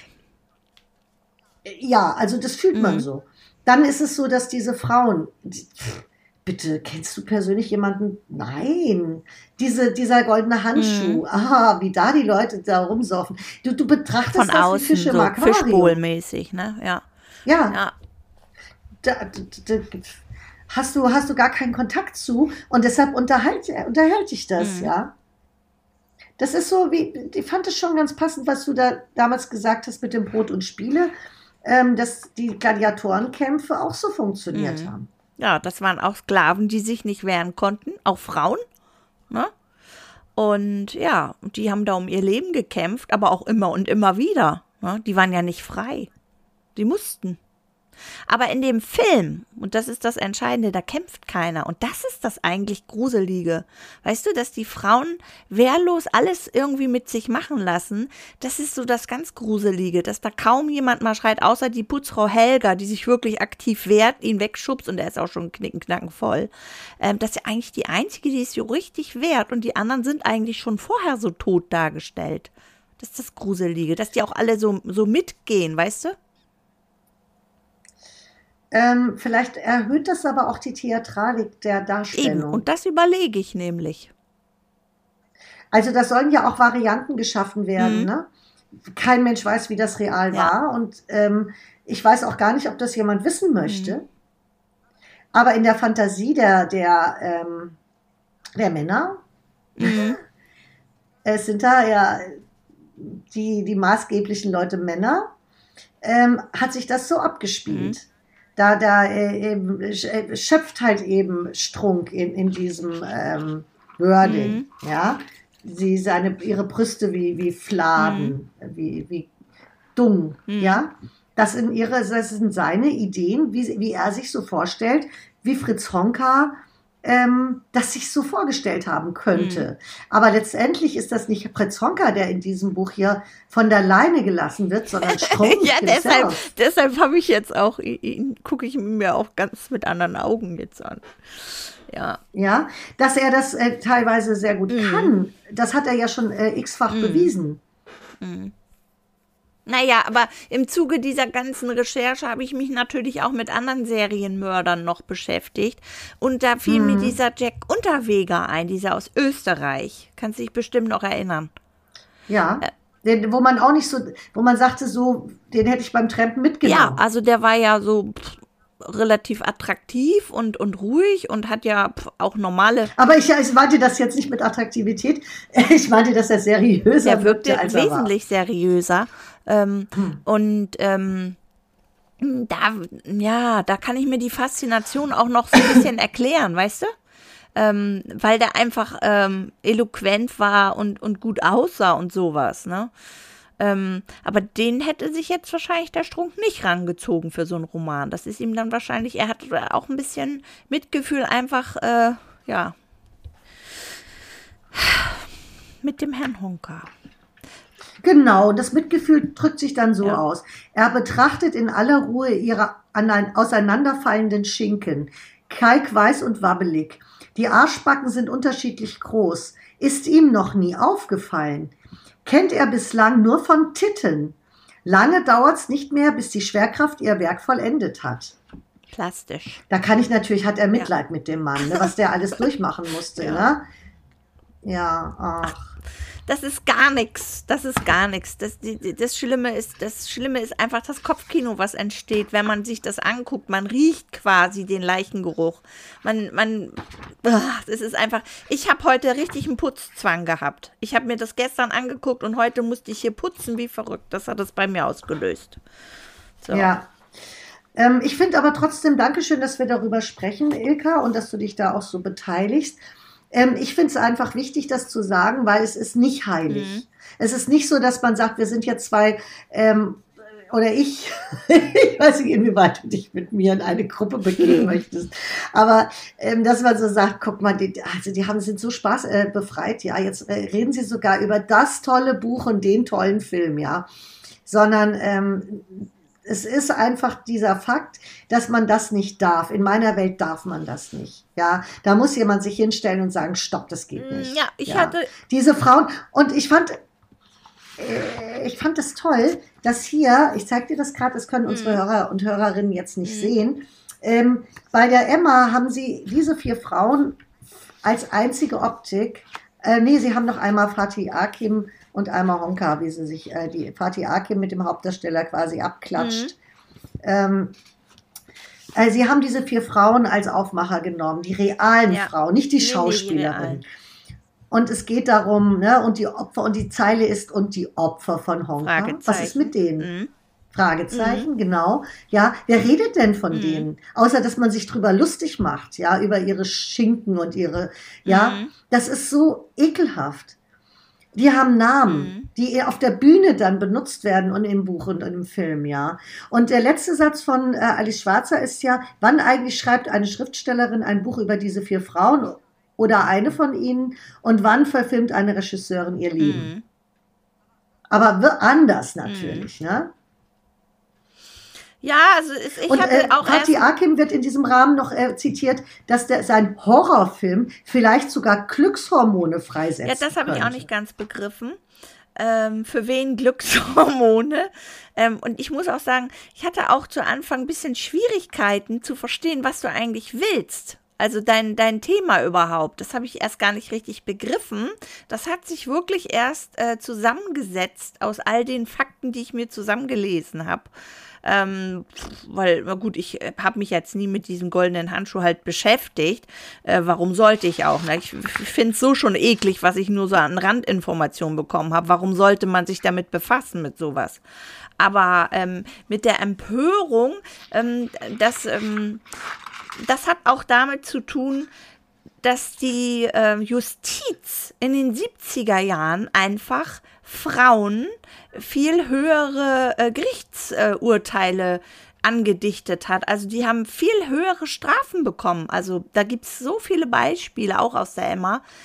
Ja, also das fühlt man so. Dann ist es so, dass diese Frauen, bitte, kennst du persönlich jemanden? Nein. Dieser goldene Handschuh, wie da die Leute da rumsaufen. Du betrachtest von das außen, wie Fische im so Aquarium. Fischbowl-mäßig, ne? Ja. Hast du gar keinen Kontakt zu und deshalb unterhält dich das, ja. Das ist so ich fand es schon ganz passend, was du da damals gesagt hast mit dem Brot und Spiele, dass die Gladiatorenkämpfe auch so funktioniert haben. Ja, das waren auch Sklaven, die sich nicht wehren konnten, auch Frauen, ne? Und ja, die haben da um ihr Leben gekämpft, aber auch immer und immer wieder, ne? Die waren ja nicht frei, die mussten. Aber in dem Film, und das ist das Entscheidende, da kämpft keiner. Und das ist das eigentlich Gruselige. Weißt du, dass die Frauen wehrlos alles irgendwie mit sich machen lassen, das ist so das ganz Gruselige, dass da kaum jemand mal schreit, außer die Putzfrau Helga, die sich wirklich aktiv wehrt, ihn wegschubst und er ist auch schon knicken voll. Das ist ja eigentlich die Einzige, die es so richtig wehrt und die anderen sind eigentlich schon vorher so tot dargestellt. Das ist das Gruselige, dass die auch alle so mitgehen, weißt du? Vielleicht erhöht das aber auch die Theatralik der Darstellung. Eben, und das überlege ich nämlich. Also da sollen ja auch Varianten geschaffen werden, ne? Kein Mensch weiß, wie das real war und ich weiß auch gar nicht, ob das jemand wissen möchte. Aber in der Fantasie der Männer es sind da ja die maßgeblichen Leute Männer, hat sich das so abgespielt. Da schöpft halt eben Strunk in diesem Wording, ja. Ihre Brüste wie Fladen, wie dumm, ja. Das sind seine Ideen, wie er sich so vorstellt, wie Fritz Honka das sich so vorgestellt haben könnte. Aber letztendlich ist das nicht Fritz Honka, der in diesem Buch hier von der Leine gelassen wird, sondern Strunk. Ja, deshalb habe ich jetzt auch, gucke ich mir auch ganz mit anderen Augen jetzt an. Ja. Ja, dass er das teilweise sehr gut kann, das hat er ja schon x-fach bewiesen. Naja, aber im Zuge dieser ganzen Recherche habe ich mich natürlich auch mit anderen Serienmördern noch beschäftigt. Und da fiel mir dieser Jack Unterweger ein, dieser aus Österreich. Kannst dich bestimmt noch erinnern. Ja, wo man auch nicht so, wo man sagte so, den hätte ich beim Trampen mitgenommen. Ja, also der war ja so relativ attraktiv und ruhig und hat ja auch normale... Aber ich meinte das jetzt nicht mit Attraktivität. Ich meinte, dass er seriöser Der wirkte als er wesentlich seriöser. Und da kann ich mir die Faszination auch noch so ein bisschen erklären, weißt du? Weil der einfach eloquent war und gut aussah und sowas, ne? Aber den hätte sich jetzt wahrscheinlich der Strunk nicht rangezogen für so einen Roman. Das ist ihm dann wahrscheinlich, er hat auch ein bisschen Mitgefühl einfach, mit dem Herrn Honka. Genau, und das Mitgefühl drückt sich dann so aus. Er betrachtet in aller Ruhe ihre auseinanderfallenden Schinken, kalkweiß und wabbelig. Die Arschbacken sind unterschiedlich groß. Ist ihm noch nie aufgefallen. Kennt er bislang nur von Titten. Lange dauert's nicht mehr, bis die Schwerkraft ihr Werk vollendet hat. Plastisch. Da hat er Mitleid mit dem Mann, ne, was der alles durchmachen musste, ne? Ja, ach. Das ist gar nichts. Das Schlimme ist einfach das Kopfkino, was entsteht, wenn man sich das anguckt. Man riecht quasi den Leichengeruch. Das ist einfach. Ich habe heute richtig einen Putzzwang gehabt. Ich habe mir das gestern angeguckt und heute musste ich hier putzen wie verrückt. Das hat es bei mir ausgelöst. So. Ja. Ich finde aber trotzdem, Dankeschön, dass wir darüber sprechen, Ilka, und dass du dich da auch so beteiligst. Ich finde es einfach wichtig, das zu sagen, weil es ist nicht heilig. Es ist nicht so, dass man sagt, wir sind jetzt zwei, oder ich weiß nicht, inwieweit du dich mit mir in eine Gruppe begeben möchtest, aber dass man so sagt, guck mal, die sind so befreit, ja, jetzt reden sie sogar über das tolle Buch und den tollen Film, ja, sondern es ist einfach dieser Fakt, dass man das nicht darf. In meiner Welt darf man das nicht. Ja, da muss jemand sich hinstellen und sagen, stopp, das geht nicht. Ja, ich hatte diese Frauen, und ich fand es toll, dass hier, ich zeige dir das gerade, das können unsere Hörer und Hörerinnen jetzt nicht sehen, bei der Emma haben sie diese 4 Frauen als einzige Optik, sie haben noch einmal Fatih Akin und einmal Honka, wie sie sich, die Fatih Akin mit dem Hauptdarsteller quasi abklatscht. Sie haben diese 4 Frauen als Aufmacher genommen, die realen Frauen, nicht die Schauspielerin. Und es geht darum, ne, und die Opfer, und die Zeile ist, und die Opfer von Honka. Was ist mit denen? Fragezeichen, genau. Ja, wer redet denn von denen? Außer, dass man sich drüber lustig macht, ja, über ihre Schinken und ihre, das ist so ekelhaft. Die haben Namen, die auf der Bühne dann benutzt werden und im Buch und im Film, ja. Und der letzte Satz von Alice Schwarzer ist ja, wann eigentlich schreibt eine Schriftstellerin ein Buch über diese 4 Frauen oder eine von ihnen und wann verfilmt eine Regisseurin ihr Leben? Aber anders natürlich, ne? Ja, also ich hatte auch Fatih Akin wird in diesem Rahmen noch zitiert, dass sein Horrorfilm vielleicht sogar Glückshormone freisetzt. Ja, das habe ich auch nicht ganz begriffen. Für wen Glückshormone? Und ich muss auch sagen, ich hatte auch zu Anfang ein bisschen Schwierigkeiten zu verstehen, was du eigentlich willst. Also dein Thema überhaupt, das habe ich erst gar nicht richtig begriffen. Das hat sich wirklich erst zusammengesetzt aus all den Fakten, die ich mir zusammengelesen habe. Weil, na gut, ich habe mich jetzt nie mit diesem goldenen Handschuh halt beschäftigt. Warum sollte ich auch? Ne? Ich finde es so schon eklig, was ich nur so an Randinformationen bekommen habe. Warum sollte man sich damit befassen, mit sowas? Aber mit der Empörung, das hat auch damit zu tun, dass die Justiz in den 70er Jahren einfach Frauen viel höhere Gerichtsurteile angedichtet hat. Also die haben viel höhere Strafen bekommen. Also da gibt es so viele Beispiele, auch aus der Emma,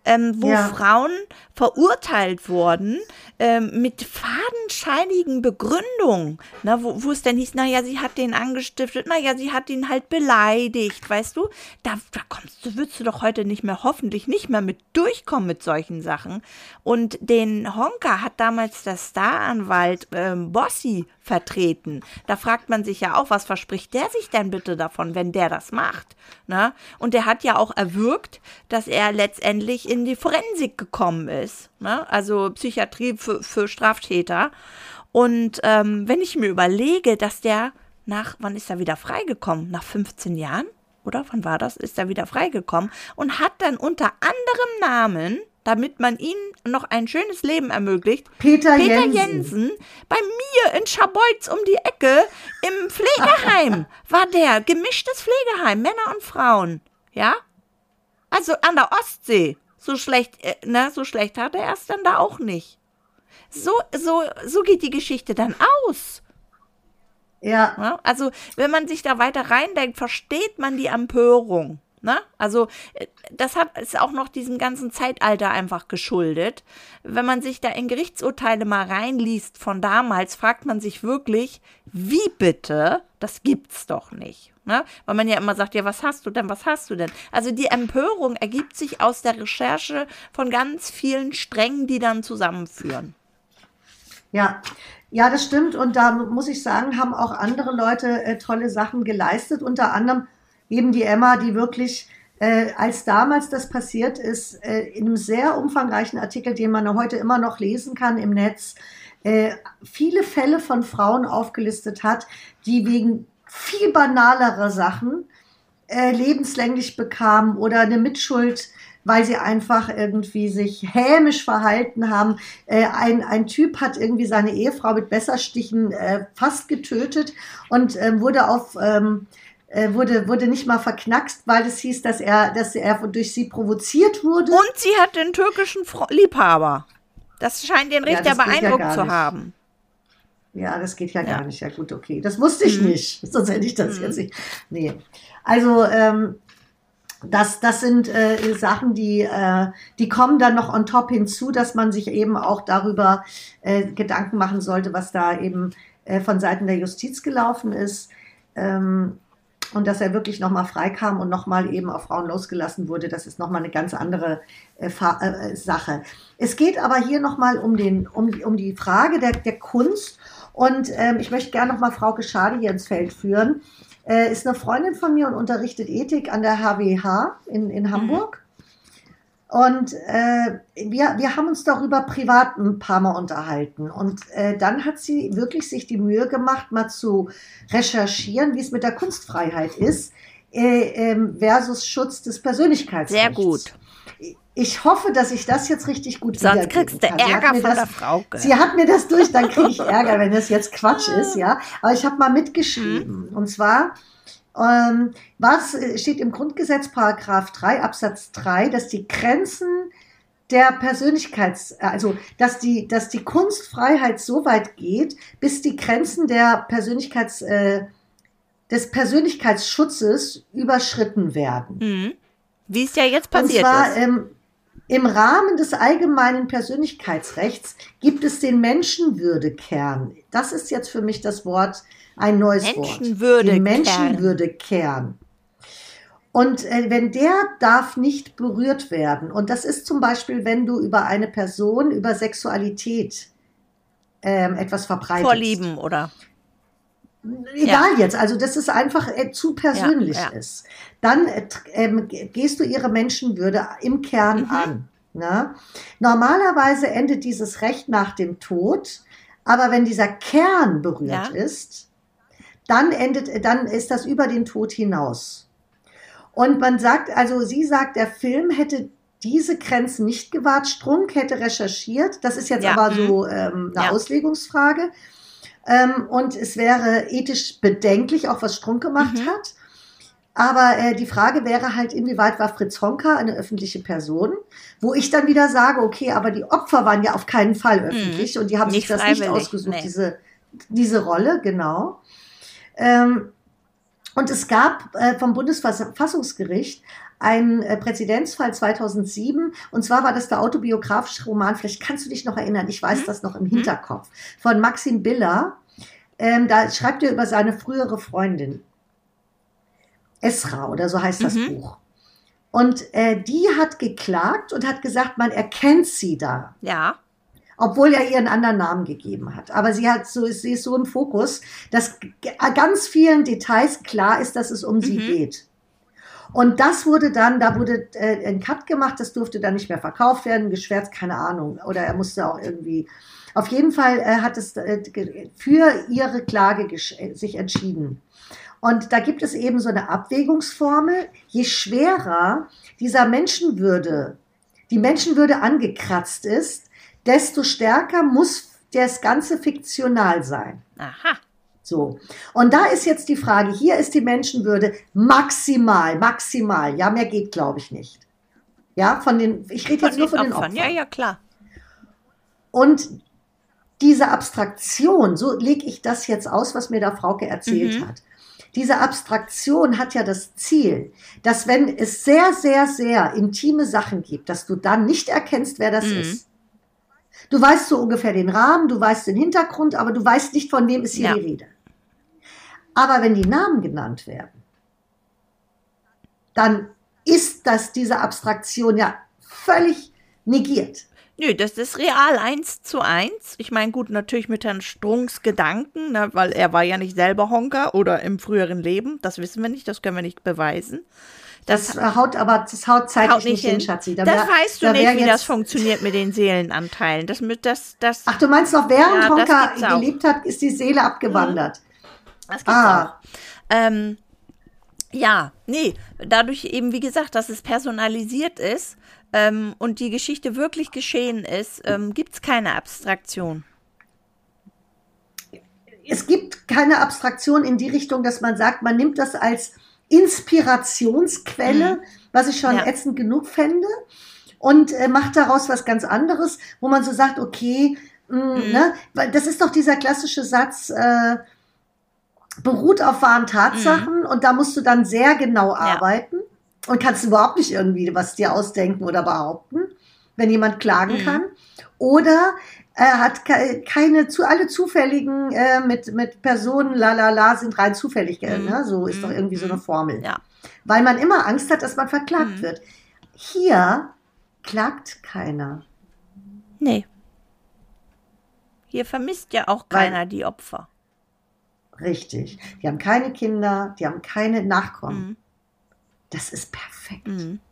wo Frauen verurteilt wurden mit fadenscheinigen Begründungen, ne, wo es dann hieß, naja, sie hat den angestiftet, naja, sie hat ihn halt beleidigt, weißt du, da würdest du doch heute hoffentlich nicht mehr mit durchkommen mit solchen Sachen. Und den Honka hat damals der Staranwalt Bossi vertreten. Da fragt man sich ja auch, was verspricht der sich denn bitte davon, wenn der das macht? Ne? Und der hat ja auch erwirkt, dass er letztendlich in die Forensik gekommen ist. Ne? Also Psychiatrie für Straftäter. Und wenn ich mir überlege, dass der wann ist er wieder freigekommen? Nach 15 Jahren? Oder wann war das? Ist er wieder freigekommen und hat dann unter anderem Namen, damit man ihnen noch ein schönes Leben ermöglicht, Peter Jensen bei mir in Scharbeutz um die Ecke im Pflegeheim war der. Gemischtes Pflegeheim, Männer und Frauen. Ja? Also an der Ostsee. So schlecht hat er es dann da auch nicht. So geht die Geschichte dann aus. Ja. Also, wenn man sich da weiter reindenkt, versteht man die Empörung. Ne? Also, das ist auch noch diesem ganzen Zeitalter einfach geschuldet. Wenn man sich da in Gerichtsurteile mal reinliest von damals, fragt man sich wirklich, wie bitte? Das gibt's doch nicht. Ne? Weil man ja immer sagt, ja, was hast du denn? Also die Empörung ergibt sich aus der Recherche von ganz vielen Strängen, die dann zusammenführen. Ja, das stimmt. Und da muss ich sagen, haben auch andere Leute tolle Sachen geleistet. Unter anderem eben die Emma, die wirklich, als damals das passiert ist, in einem sehr umfangreichen Artikel, den man heute immer noch lesen kann im Netz, viele Fälle von Frauen aufgelistet hat, die wegen viel banalerer Sachen lebenslänglich bekamen oder eine Mitschuld, weil sie einfach irgendwie sich hämisch verhalten haben. Ein Typ hat irgendwie seine Ehefrau mit Messerstichen fast getötet und wurde nicht mal verknackst, weil es hieß, dass er durch sie provoziert wurde. Und sie hat den türkischen Liebhaber. Das scheint den Richter beeindruckt zu haben. Ja, das geht ja gar nicht. Ja gut, okay. Das wusste ich nicht. Sonst hätte ich das jetzt nicht. Nee. Also, das sind Sachen, die kommen dann noch on top hinzu, dass man sich eben auch darüber Gedanken machen sollte, was da eben von Seiten der Justiz gelaufen ist. Und dass er wirklich nochmal freikam und nochmal eben auf Frauen losgelassen wurde, das ist nochmal eine ganz andere Sache. Es geht aber hier nochmal um die Frage der Kunst. Und ich möchte gerne nochmal Frauke Schade hier ins Feld führen. Ist eine Freundin von mir und unterrichtet Ethik an der HWH in Hamburg. Und wir haben uns darüber privat ein paar Mal unterhalten. Und dann hat sie wirklich sich die Mühe gemacht, mal zu recherchieren, wie es mit der Kunstfreiheit ist, versus Schutz des Persönlichkeitsrechts. Sehr gut. Ich hoffe, dass ich das jetzt richtig gut Sonst kriegst du Ärger von der Frauke. Sie hat mir das durch, dann kriege ich Ärger, wenn das jetzt Quatsch ist, ja. Aber ich habe mal mitgeschrieben. Und zwar, was steht im Grundgesetz, Paragraph 3, Absatz 3, dass die Grenzen der dass die Kunstfreiheit so weit geht, bis die Grenzen der des Persönlichkeitsschutzes überschritten werden. Mhm. Wie es ja jetzt passiert ist. Und zwar, ist. Im Rahmen des allgemeinen Persönlichkeitsrechts gibt es den Menschenwürdekern. Das ist jetzt für mich das Wort, ein neues Wort. Den Menschenwürdekern. Und wenn der darf nicht berührt werden. Und das ist zum Beispiel, wenn du über eine Person, über Sexualität etwas verbreitest. Vorlieben, oder? Egal jetzt, also dass es einfach zu persönlich ist. Dann gehst du ihre Menschenwürde im Kern an. Ne? Normalerweise endet dieses Recht nach dem Tod, aber wenn dieser Kern berührt ist, dann ist das über den Tod hinaus. Und man sagt, also sie sagt, der Film hätte diese Grenzen nicht gewahrt, Strunk hätte recherchiert, das ist jetzt aber so eine Auslegungsfrage. Und es wäre ethisch bedenklich, auch was Strunk gemacht hat. Aber die Frage wäre halt, inwieweit war Fritz Honka eine öffentliche Person? Wo ich dann wieder sage, okay, aber die Opfer waren ja auf keinen Fall öffentlich und die haben sich das nicht ausgesucht, diese Rolle, genau. Und es gab vom Bundesverfassungsgericht einen Präzedenzfall 2007, und zwar war das der autobiografische Roman, vielleicht kannst du dich noch erinnern, ich weiß das noch im Hinterkopf, von Maxim Biller. Da schreibt er über seine frühere Freundin, Esra oder so heißt das Buch. Und die hat geklagt und hat gesagt, man erkennt sie da. Ja. Obwohl er ihr einen anderen Namen gegeben hat. Aber sie ist so im Fokus, dass ganz vielen Details klar ist, dass es um sie geht. Und das wurde dann, da wurde ein Cut gemacht, das durfte dann nicht mehr verkauft werden, geschwärzt, keine Ahnung. Oder er musste auch irgendwie, auf jeden Fall hat es für ihre Klage sich entschieden. Und da gibt es eben so eine Abwägungsformel, je schwerer dieser die Menschenwürde angekratzt ist, desto stärker muss das Ganze fiktional sein. Aha. So. Und da ist jetzt die Frage, hier ist die Menschenwürde maximal. Ja, mehr geht, glaube ich, nicht. Ja, ich rede jetzt nur von den Opfern. Ja, klar. Und diese Abstraktion, so lege ich das jetzt aus, was mir da Frauke erzählt hat. Diese Abstraktion hat ja das Ziel, dass wenn es sehr, sehr, sehr intime Sachen gibt, dass du dann nicht erkennst, wer das ist. Du weißt so ungefähr den Rahmen, du weißt den Hintergrund, aber du weißt nicht, von wem ist hier die Rede. Aber wenn die Namen genannt werden, dann ist diese Abstraktion ja völlig negiert. Nö, das ist real 1:1. Ich meine, gut, natürlich mit Herrn Strunks Gedanken, ne, weil er war ja nicht selber Honker oder im früheren Leben. Das wissen wir nicht, das können wir nicht beweisen. Das haut zeitlich nicht hin, Schatzi. Das weißt du nicht, wie das funktioniert mit den Seelenanteilen. Ach, du meinst noch, während Honka gelebt hat, ist die Seele abgewandert. Das gibt's auch. Ja, nee, dadurch eben, wie gesagt, dass es personalisiert ist und die Geschichte wirklich geschehen ist, gibt es keine Abstraktion. Es gibt keine Abstraktion in die Richtung, dass man sagt, man nimmt das als Inspirationsquelle, was ich schon ätzend genug fände, und macht daraus was ganz anderes, wo man so sagt, okay, ne? Weil das ist doch dieser klassische Satz, beruht auf wahren Tatsachen und da musst du dann sehr genau arbeiten und kannst überhaupt nicht irgendwie was dir ausdenken oder behaupten, wenn jemand klagen kann. Oder hat alle zufälligen mit Personen, sind rein zufällig, ne? So ist doch irgendwie so eine Formel. Ja. Weil man immer Angst hat, dass man verklagt wird. Hier klagt keiner. Nee. Hier vermisst ja auch keiner die Opfer. Richtig. Die haben keine Kinder, die haben keine Nachkommen. Das ist perfekt.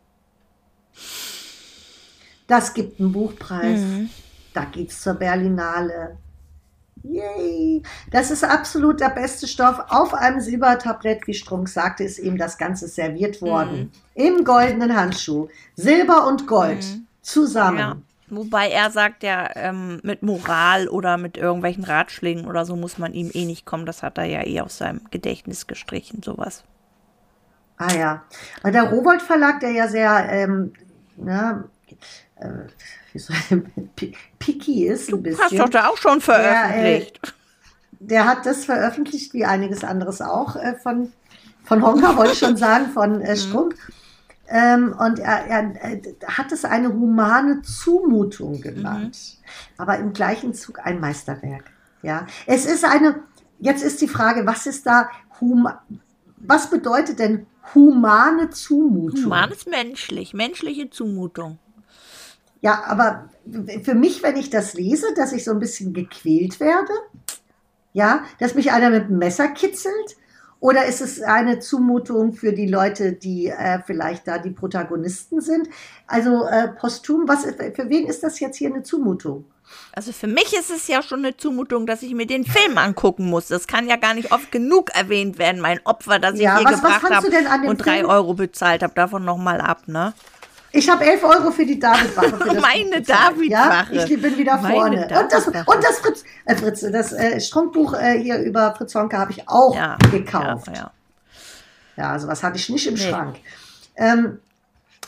Das gibt einen Buchpreis. Da geht's zur Berlinale. Yay! Das ist absolut der beste Stoff. Auf einem Silbertablett, wie Strunk sagte, ist eben das Ganze serviert worden. Im goldenen Handschuh. Silber und Gold zusammen. Ja. Wobei er sagt ja, mit Moral oder mit irgendwelchen Ratschlägen oder so muss man ihm nicht kommen. Das hat er ja aus seinem Gedächtnis gestrichen, sowas. Ah ja. Aber der Rowohlt Verlag, der ja sehr picky ist, ein bisschen. Du hast doch da auch schon veröffentlicht. Der hat das veröffentlicht, wie einiges anderes auch, von Honka, wollte ich schon sagen, von Strunk. Und er hat es eine humane Zumutung genannt, aber im gleichen Zug ein Meisterwerk. Ja, es ist jetzt ist die Frage, was bedeutet denn humane Zumutung? Human ist menschliche Zumutung. Ja, aber für mich, wenn ich das lese, dass ich so ein bisschen gequält werde, ja, dass mich einer mit dem Messer kitzelt. Oder ist es eine Zumutung für die Leute, die vielleicht da die Protagonisten sind? Also posthum, für wen ist das jetzt hier eine Zumutung? Also für mich ist es ja schon eine Zumutung, dass ich mir den Film angucken muss. Das kann ja gar nicht oft genug erwähnt werden, mein Opfer, das ich hier gebracht habe und 3 Euro bezahlt habe, davon nochmal ab, ne? Ich habe 11 Euro für die Davidwache. Meine Davidwache. Ja? Ich bin wieder vorne. Und das Strunkbuch hier über Fritz Honka habe ich auch gekauft. Ja, sowas hatte ich nicht im Schrank.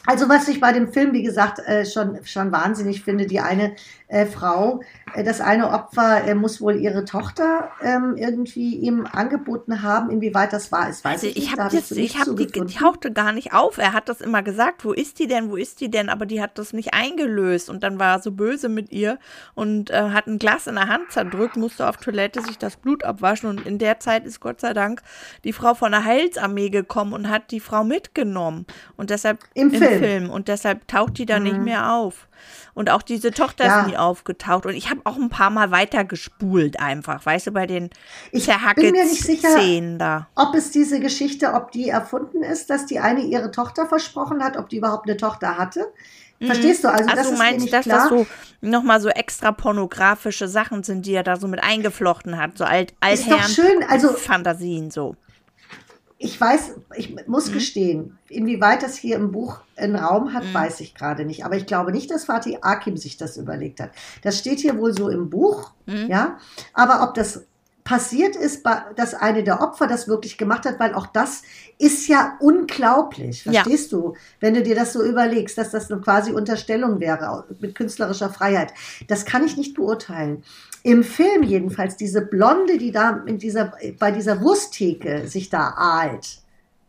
Also was ich bei dem Film, wie gesagt, schon wahnsinnig finde, die eine Frau, das eine Opfer muss wohl ihre Tochter irgendwie ihm angeboten haben. Inwieweit das war, ist, weiß Also ich nicht. die tauchte gar nicht auf. Er hat das immer gesagt, wo ist die denn? Aber die hat das nicht eingelöst. Und dann war er so böse mit ihr und hat ein Glas in der Hand zerdrückt, musste auf Toilette sich das Blut abwaschen. Und in der Zeit ist Gott sei Dank die Frau von der Heilsarmee gekommen und hat die Frau mitgenommen. Und deshalb im Film. Und deshalb taucht die da nicht mehr auf. Und auch diese Tochter ist nie aufgetaucht. Und ich habe auch ein paar Mal weiter gespult einfach, weißt du, bei den Zerhackett-Szenen da. Ob es diese Geschichte, ob die erfunden ist, dass die eine ihre Tochter versprochen hat, ob die überhaupt eine Tochter hatte. Verstehst du? Also das du ist meinst, mir nicht dass klar. das so nochmal so extra pornografische Sachen sind, die er da so mit eingeflochten hat. So Ist doch schön, also Fantasien so. ich muss gestehen, inwieweit das hier im Buch einen Raum hat, weiß ich gerade nicht. Aber ich glaube nicht, dass Fatih Akin sich das überlegt hat. Das steht hier wohl so im Buch, ja. Aber ob das passiert ist, dass eine der Opfer das wirklich gemacht hat, weil auch das ist ja unglaublich, verstehst du? Wenn du dir das so überlegst, dass das eine quasi Unterstellung wäre mit künstlerischer Freiheit. Das kann ich nicht beurteilen. Im Film jedenfalls, diese Blonde, die da bei dieser Wursttheke sich da ahlt.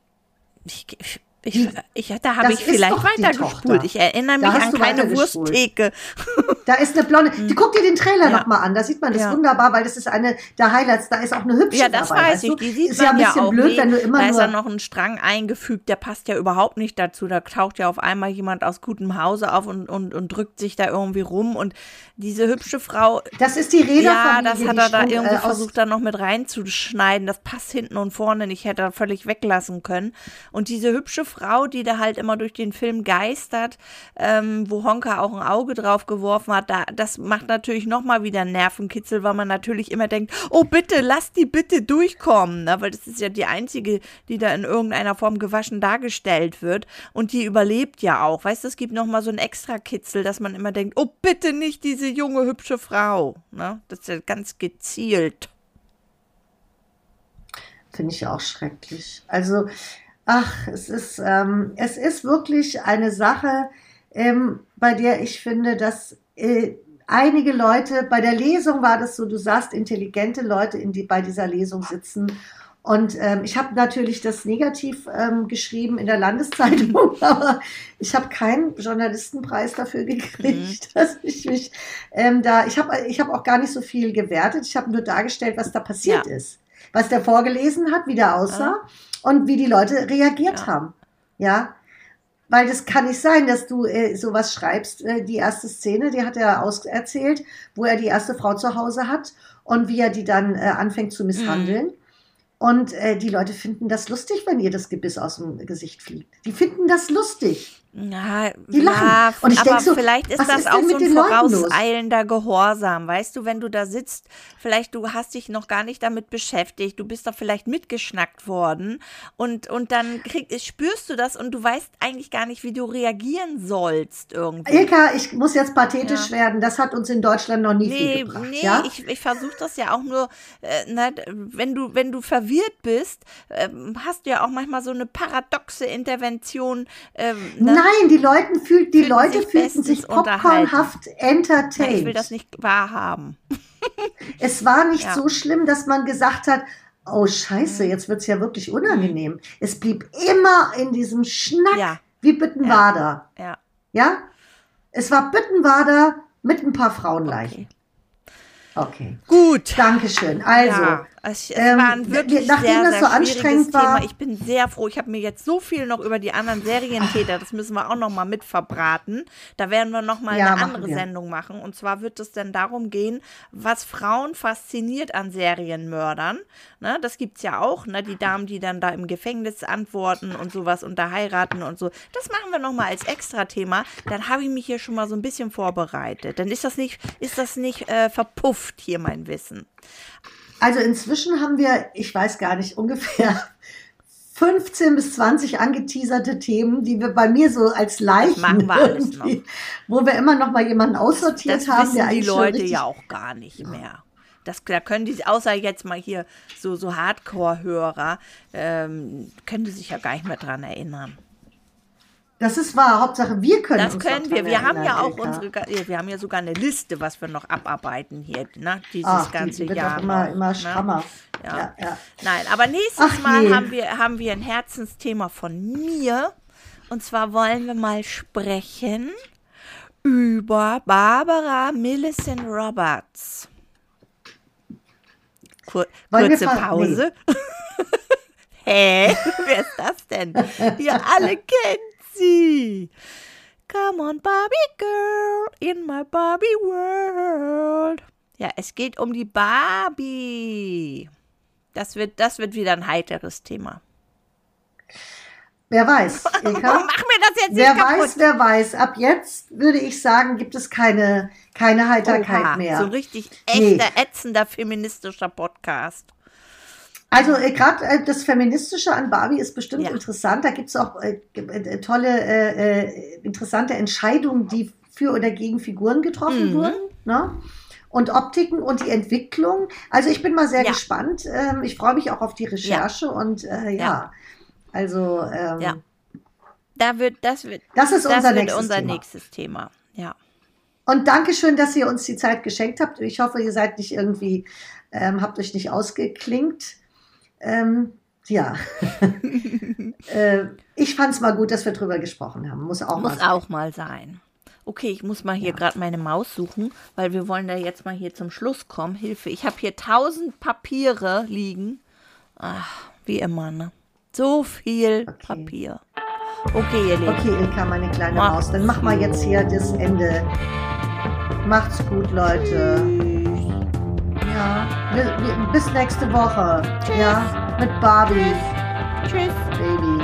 Da habe ich vielleicht weitergespult. Ich erinnere mich an keine Wursttheke. Da ist eine Blonde. Guck dir den Trailer nochmal an. Da sieht man das wunderbar, weil das ist eine der Highlights. Da ist auch eine hübsche dabei. Ja, das weiß ich. Die sieht ist ja ein bisschen auch blöd, wenn du immer da nur... ist ja noch ein Strang eingefügt, der passt ja überhaupt nicht dazu. Da taucht ja auf einmal jemand aus gutem Hause auf und drückt sich da irgendwie rum. Und diese hübsche Frau... Das ist die Reederfamilie. Ja, das hat er da irgendwie versucht, da noch mit reinzuschneiden. Das passt hinten und vorne nicht. Hätte er völlig weglassen können. Und diese hübsche Frau, die da halt immer durch den Film geistert, wo Honka auch ein Auge drauf geworfen hat, das macht natürlich nochmal wieder einen Nervenkitzel, weil man natürlich immer denkt, oh bitte, lass die bitte durchkommen, ne? Weil das ist ja die einzige, die da in irgendeiner Form gewaschen dargestellt wird und die überlebt ja auch, weißt du, es gibt nochmal so einen extra Kitzel, dass man immer denkt, oh bitte nicht diese junge, hübsche Frau, ne? Das ist ja ganz gezielt. Finde ich auch schrecklich. Also es ist wirklich eine Sache, bei der ich finde, dass einige Leute, bei der Lesung war das so, du sahst intelligente Leute, bei dieser Lesung sitzen. Und ich habe natürlich das negativ geschrieben in der Landeszeitung, aber ich habe keinen Journalistenpreis dafür gekriegt, dass ich mich ich habe auch gar nicht so viel gewertet. Ich habe nur dargestellt, was da passiert ist, was der vorgelesen hat, wie der aussah. Und wie die Leute reagiert haben, ja, weil das kann nicht sein, dass du sowas schreibst, die erste Szene, die hat er auserzählt, wo er die erste Frau zu Hause hat und wie er die dann anfängt zu misshandeln und die Leute finden das lustig, wenn ihr das Gebiss aus dem Gesicht fliegt, die finden das lustig. Ja, die lachen. Und ich aber so, vielleicht ist das auch so ein vorauseilender Gehorsam, weißt du, wenn du da sitzt, vielleicht du hast dich noch gar nicht damit beschäftigt, du bist doch vielleicht mitgeschnackt worden und dann spürst du das und du weißt eigentlich gar nicht, wie du reagieren sollst irgendwie. Ilka, ich muss jetzt pathetisch werden, das hat uns in Deutschland noch nie viel gebracht. Nee, ja? ich versuche das ja auch nur, wenn du verwirrt bist, hast du ja auch manchmal so eine paradoxe Intervention, Nein, die Leute fühlten sich popcornhaft entertained. Ich will das nicht wahrhaben. Es war nicht so schlimm, dass man gesagt hat, oh Scheiße, jetzt wird es ja wirklich unangenehm. Es blieb immer in diesem Schnack wie Büttenwader. Ja? Es war Büttenwader mit ein paar Frauenleichen. Okay. Gut. Dankeschön. Also, es war ein wirklich nachdem das so anstrengend war, Thema. Ich bin sehr froh. Ich habe mir jetzt so viel noch über die anderen Serientäter, das müssen wir auch noch mal mit verbraten. Da werden wir noch mal eine andere Sendung machen. Und zwar wird es dann darum gehen, was Frauen fasziniert an Serienmördern. Ne, das gibt es ja auch, ne, die Damen, die dann da im Gefängnis antworten und sowas und da heiraten und so. Das machen wir noch mal als Extra-Thema. Dann habe ich mich hier schon mal so ein bisschen vorbereitet. Dann ist das nicht verpufft hier, mein Wissen. Also inzwischen haben wir, ich weiß gar nicht, ungefähr 15 bis 20 angeteaserte Themen, die wir bei mir so als Leichen machen wir alles noch. Wo wir immer noch mal jemanden aussortiert haben. Das wissen die Leute ja auch gar nicht mehr. Da können die, außer jetzt mal hier so Hardcore-Hörer, können die sich ja gar nicht mehr dran erinnern. Das ist wahr. Hauptsache, wir können Das uns können noch wir. dran Wir haben ja erinnern, auch Ilka. wir haben ja sogar eine Liste, was wir noch abarbeiten hier, ne? Dieses Ach, ganze die wird Jahr. auch immer, noch, immer ne? strammer. Ja. Ja. Nein, aber nächstes Ach Mal je. haben wir ein Herzensthema von mir. Und zwar wollen wir mal sprechen über Barbara Millicent Roberts. Wollen wir Kurze ver- Pause. Hä? Wer ist das denn? Ihr alle kennt sie. Come on, Barbie Girl, in my Barbie World. Ja, es geht um die Barbie. Das wird wieder ein heiteres Thema. Wer weiß, Ilka? Mach mir das jetzt nicht kaputt. Wer weiß. Ab jetzt würde ich sagen, gibt es keine Heiterkeit Oha, mehr. so ein richtig Nee. echter, ätzender feministischer Podcast. Also gerade das Feministische an Barbie ist bestimmt Ja. interessant. Da gibt es auch tolle, interessante Entscheidungen, die für oder gegen Figuren getroffen wurden. Ne? Und Optiken und die Entwicklung. Also ich bin mal sehr Ja. gespannt. Ich freue mich auch auf die Recherche und Ja. Also Ja. Das wird das ist unser nächstes unser Thema. nächstes Thema. Ja. Und Dankeschön, dass ihr uns die Zeit geschenkt habt. Ich hoffe, ihr seid nicht irgendwie, habt euch nicht ausgeklinkt. Ja. Ich fand es mal gut, dass wir drüber gesprochen haben. Muss auch mal Muss sein. auch mal sein. Okay, ich muss mal hier gerade meine Maus suchen, weil wir wollen da jetzt mal hier zum Schluss kommen. Hilfe, ich habe hier 1000 Papiere liegen. Ach, wie immer, ne? So viel Papier. Okay, ihr Lieben. Okay, Ilka, meine kleine Macht's Maus. Dann mach mal jetzt hier das Ende. Macht's gut, Leute. Ja. Bis nächste Woche. Ja. Mit Barbie. Tschüss. Baby.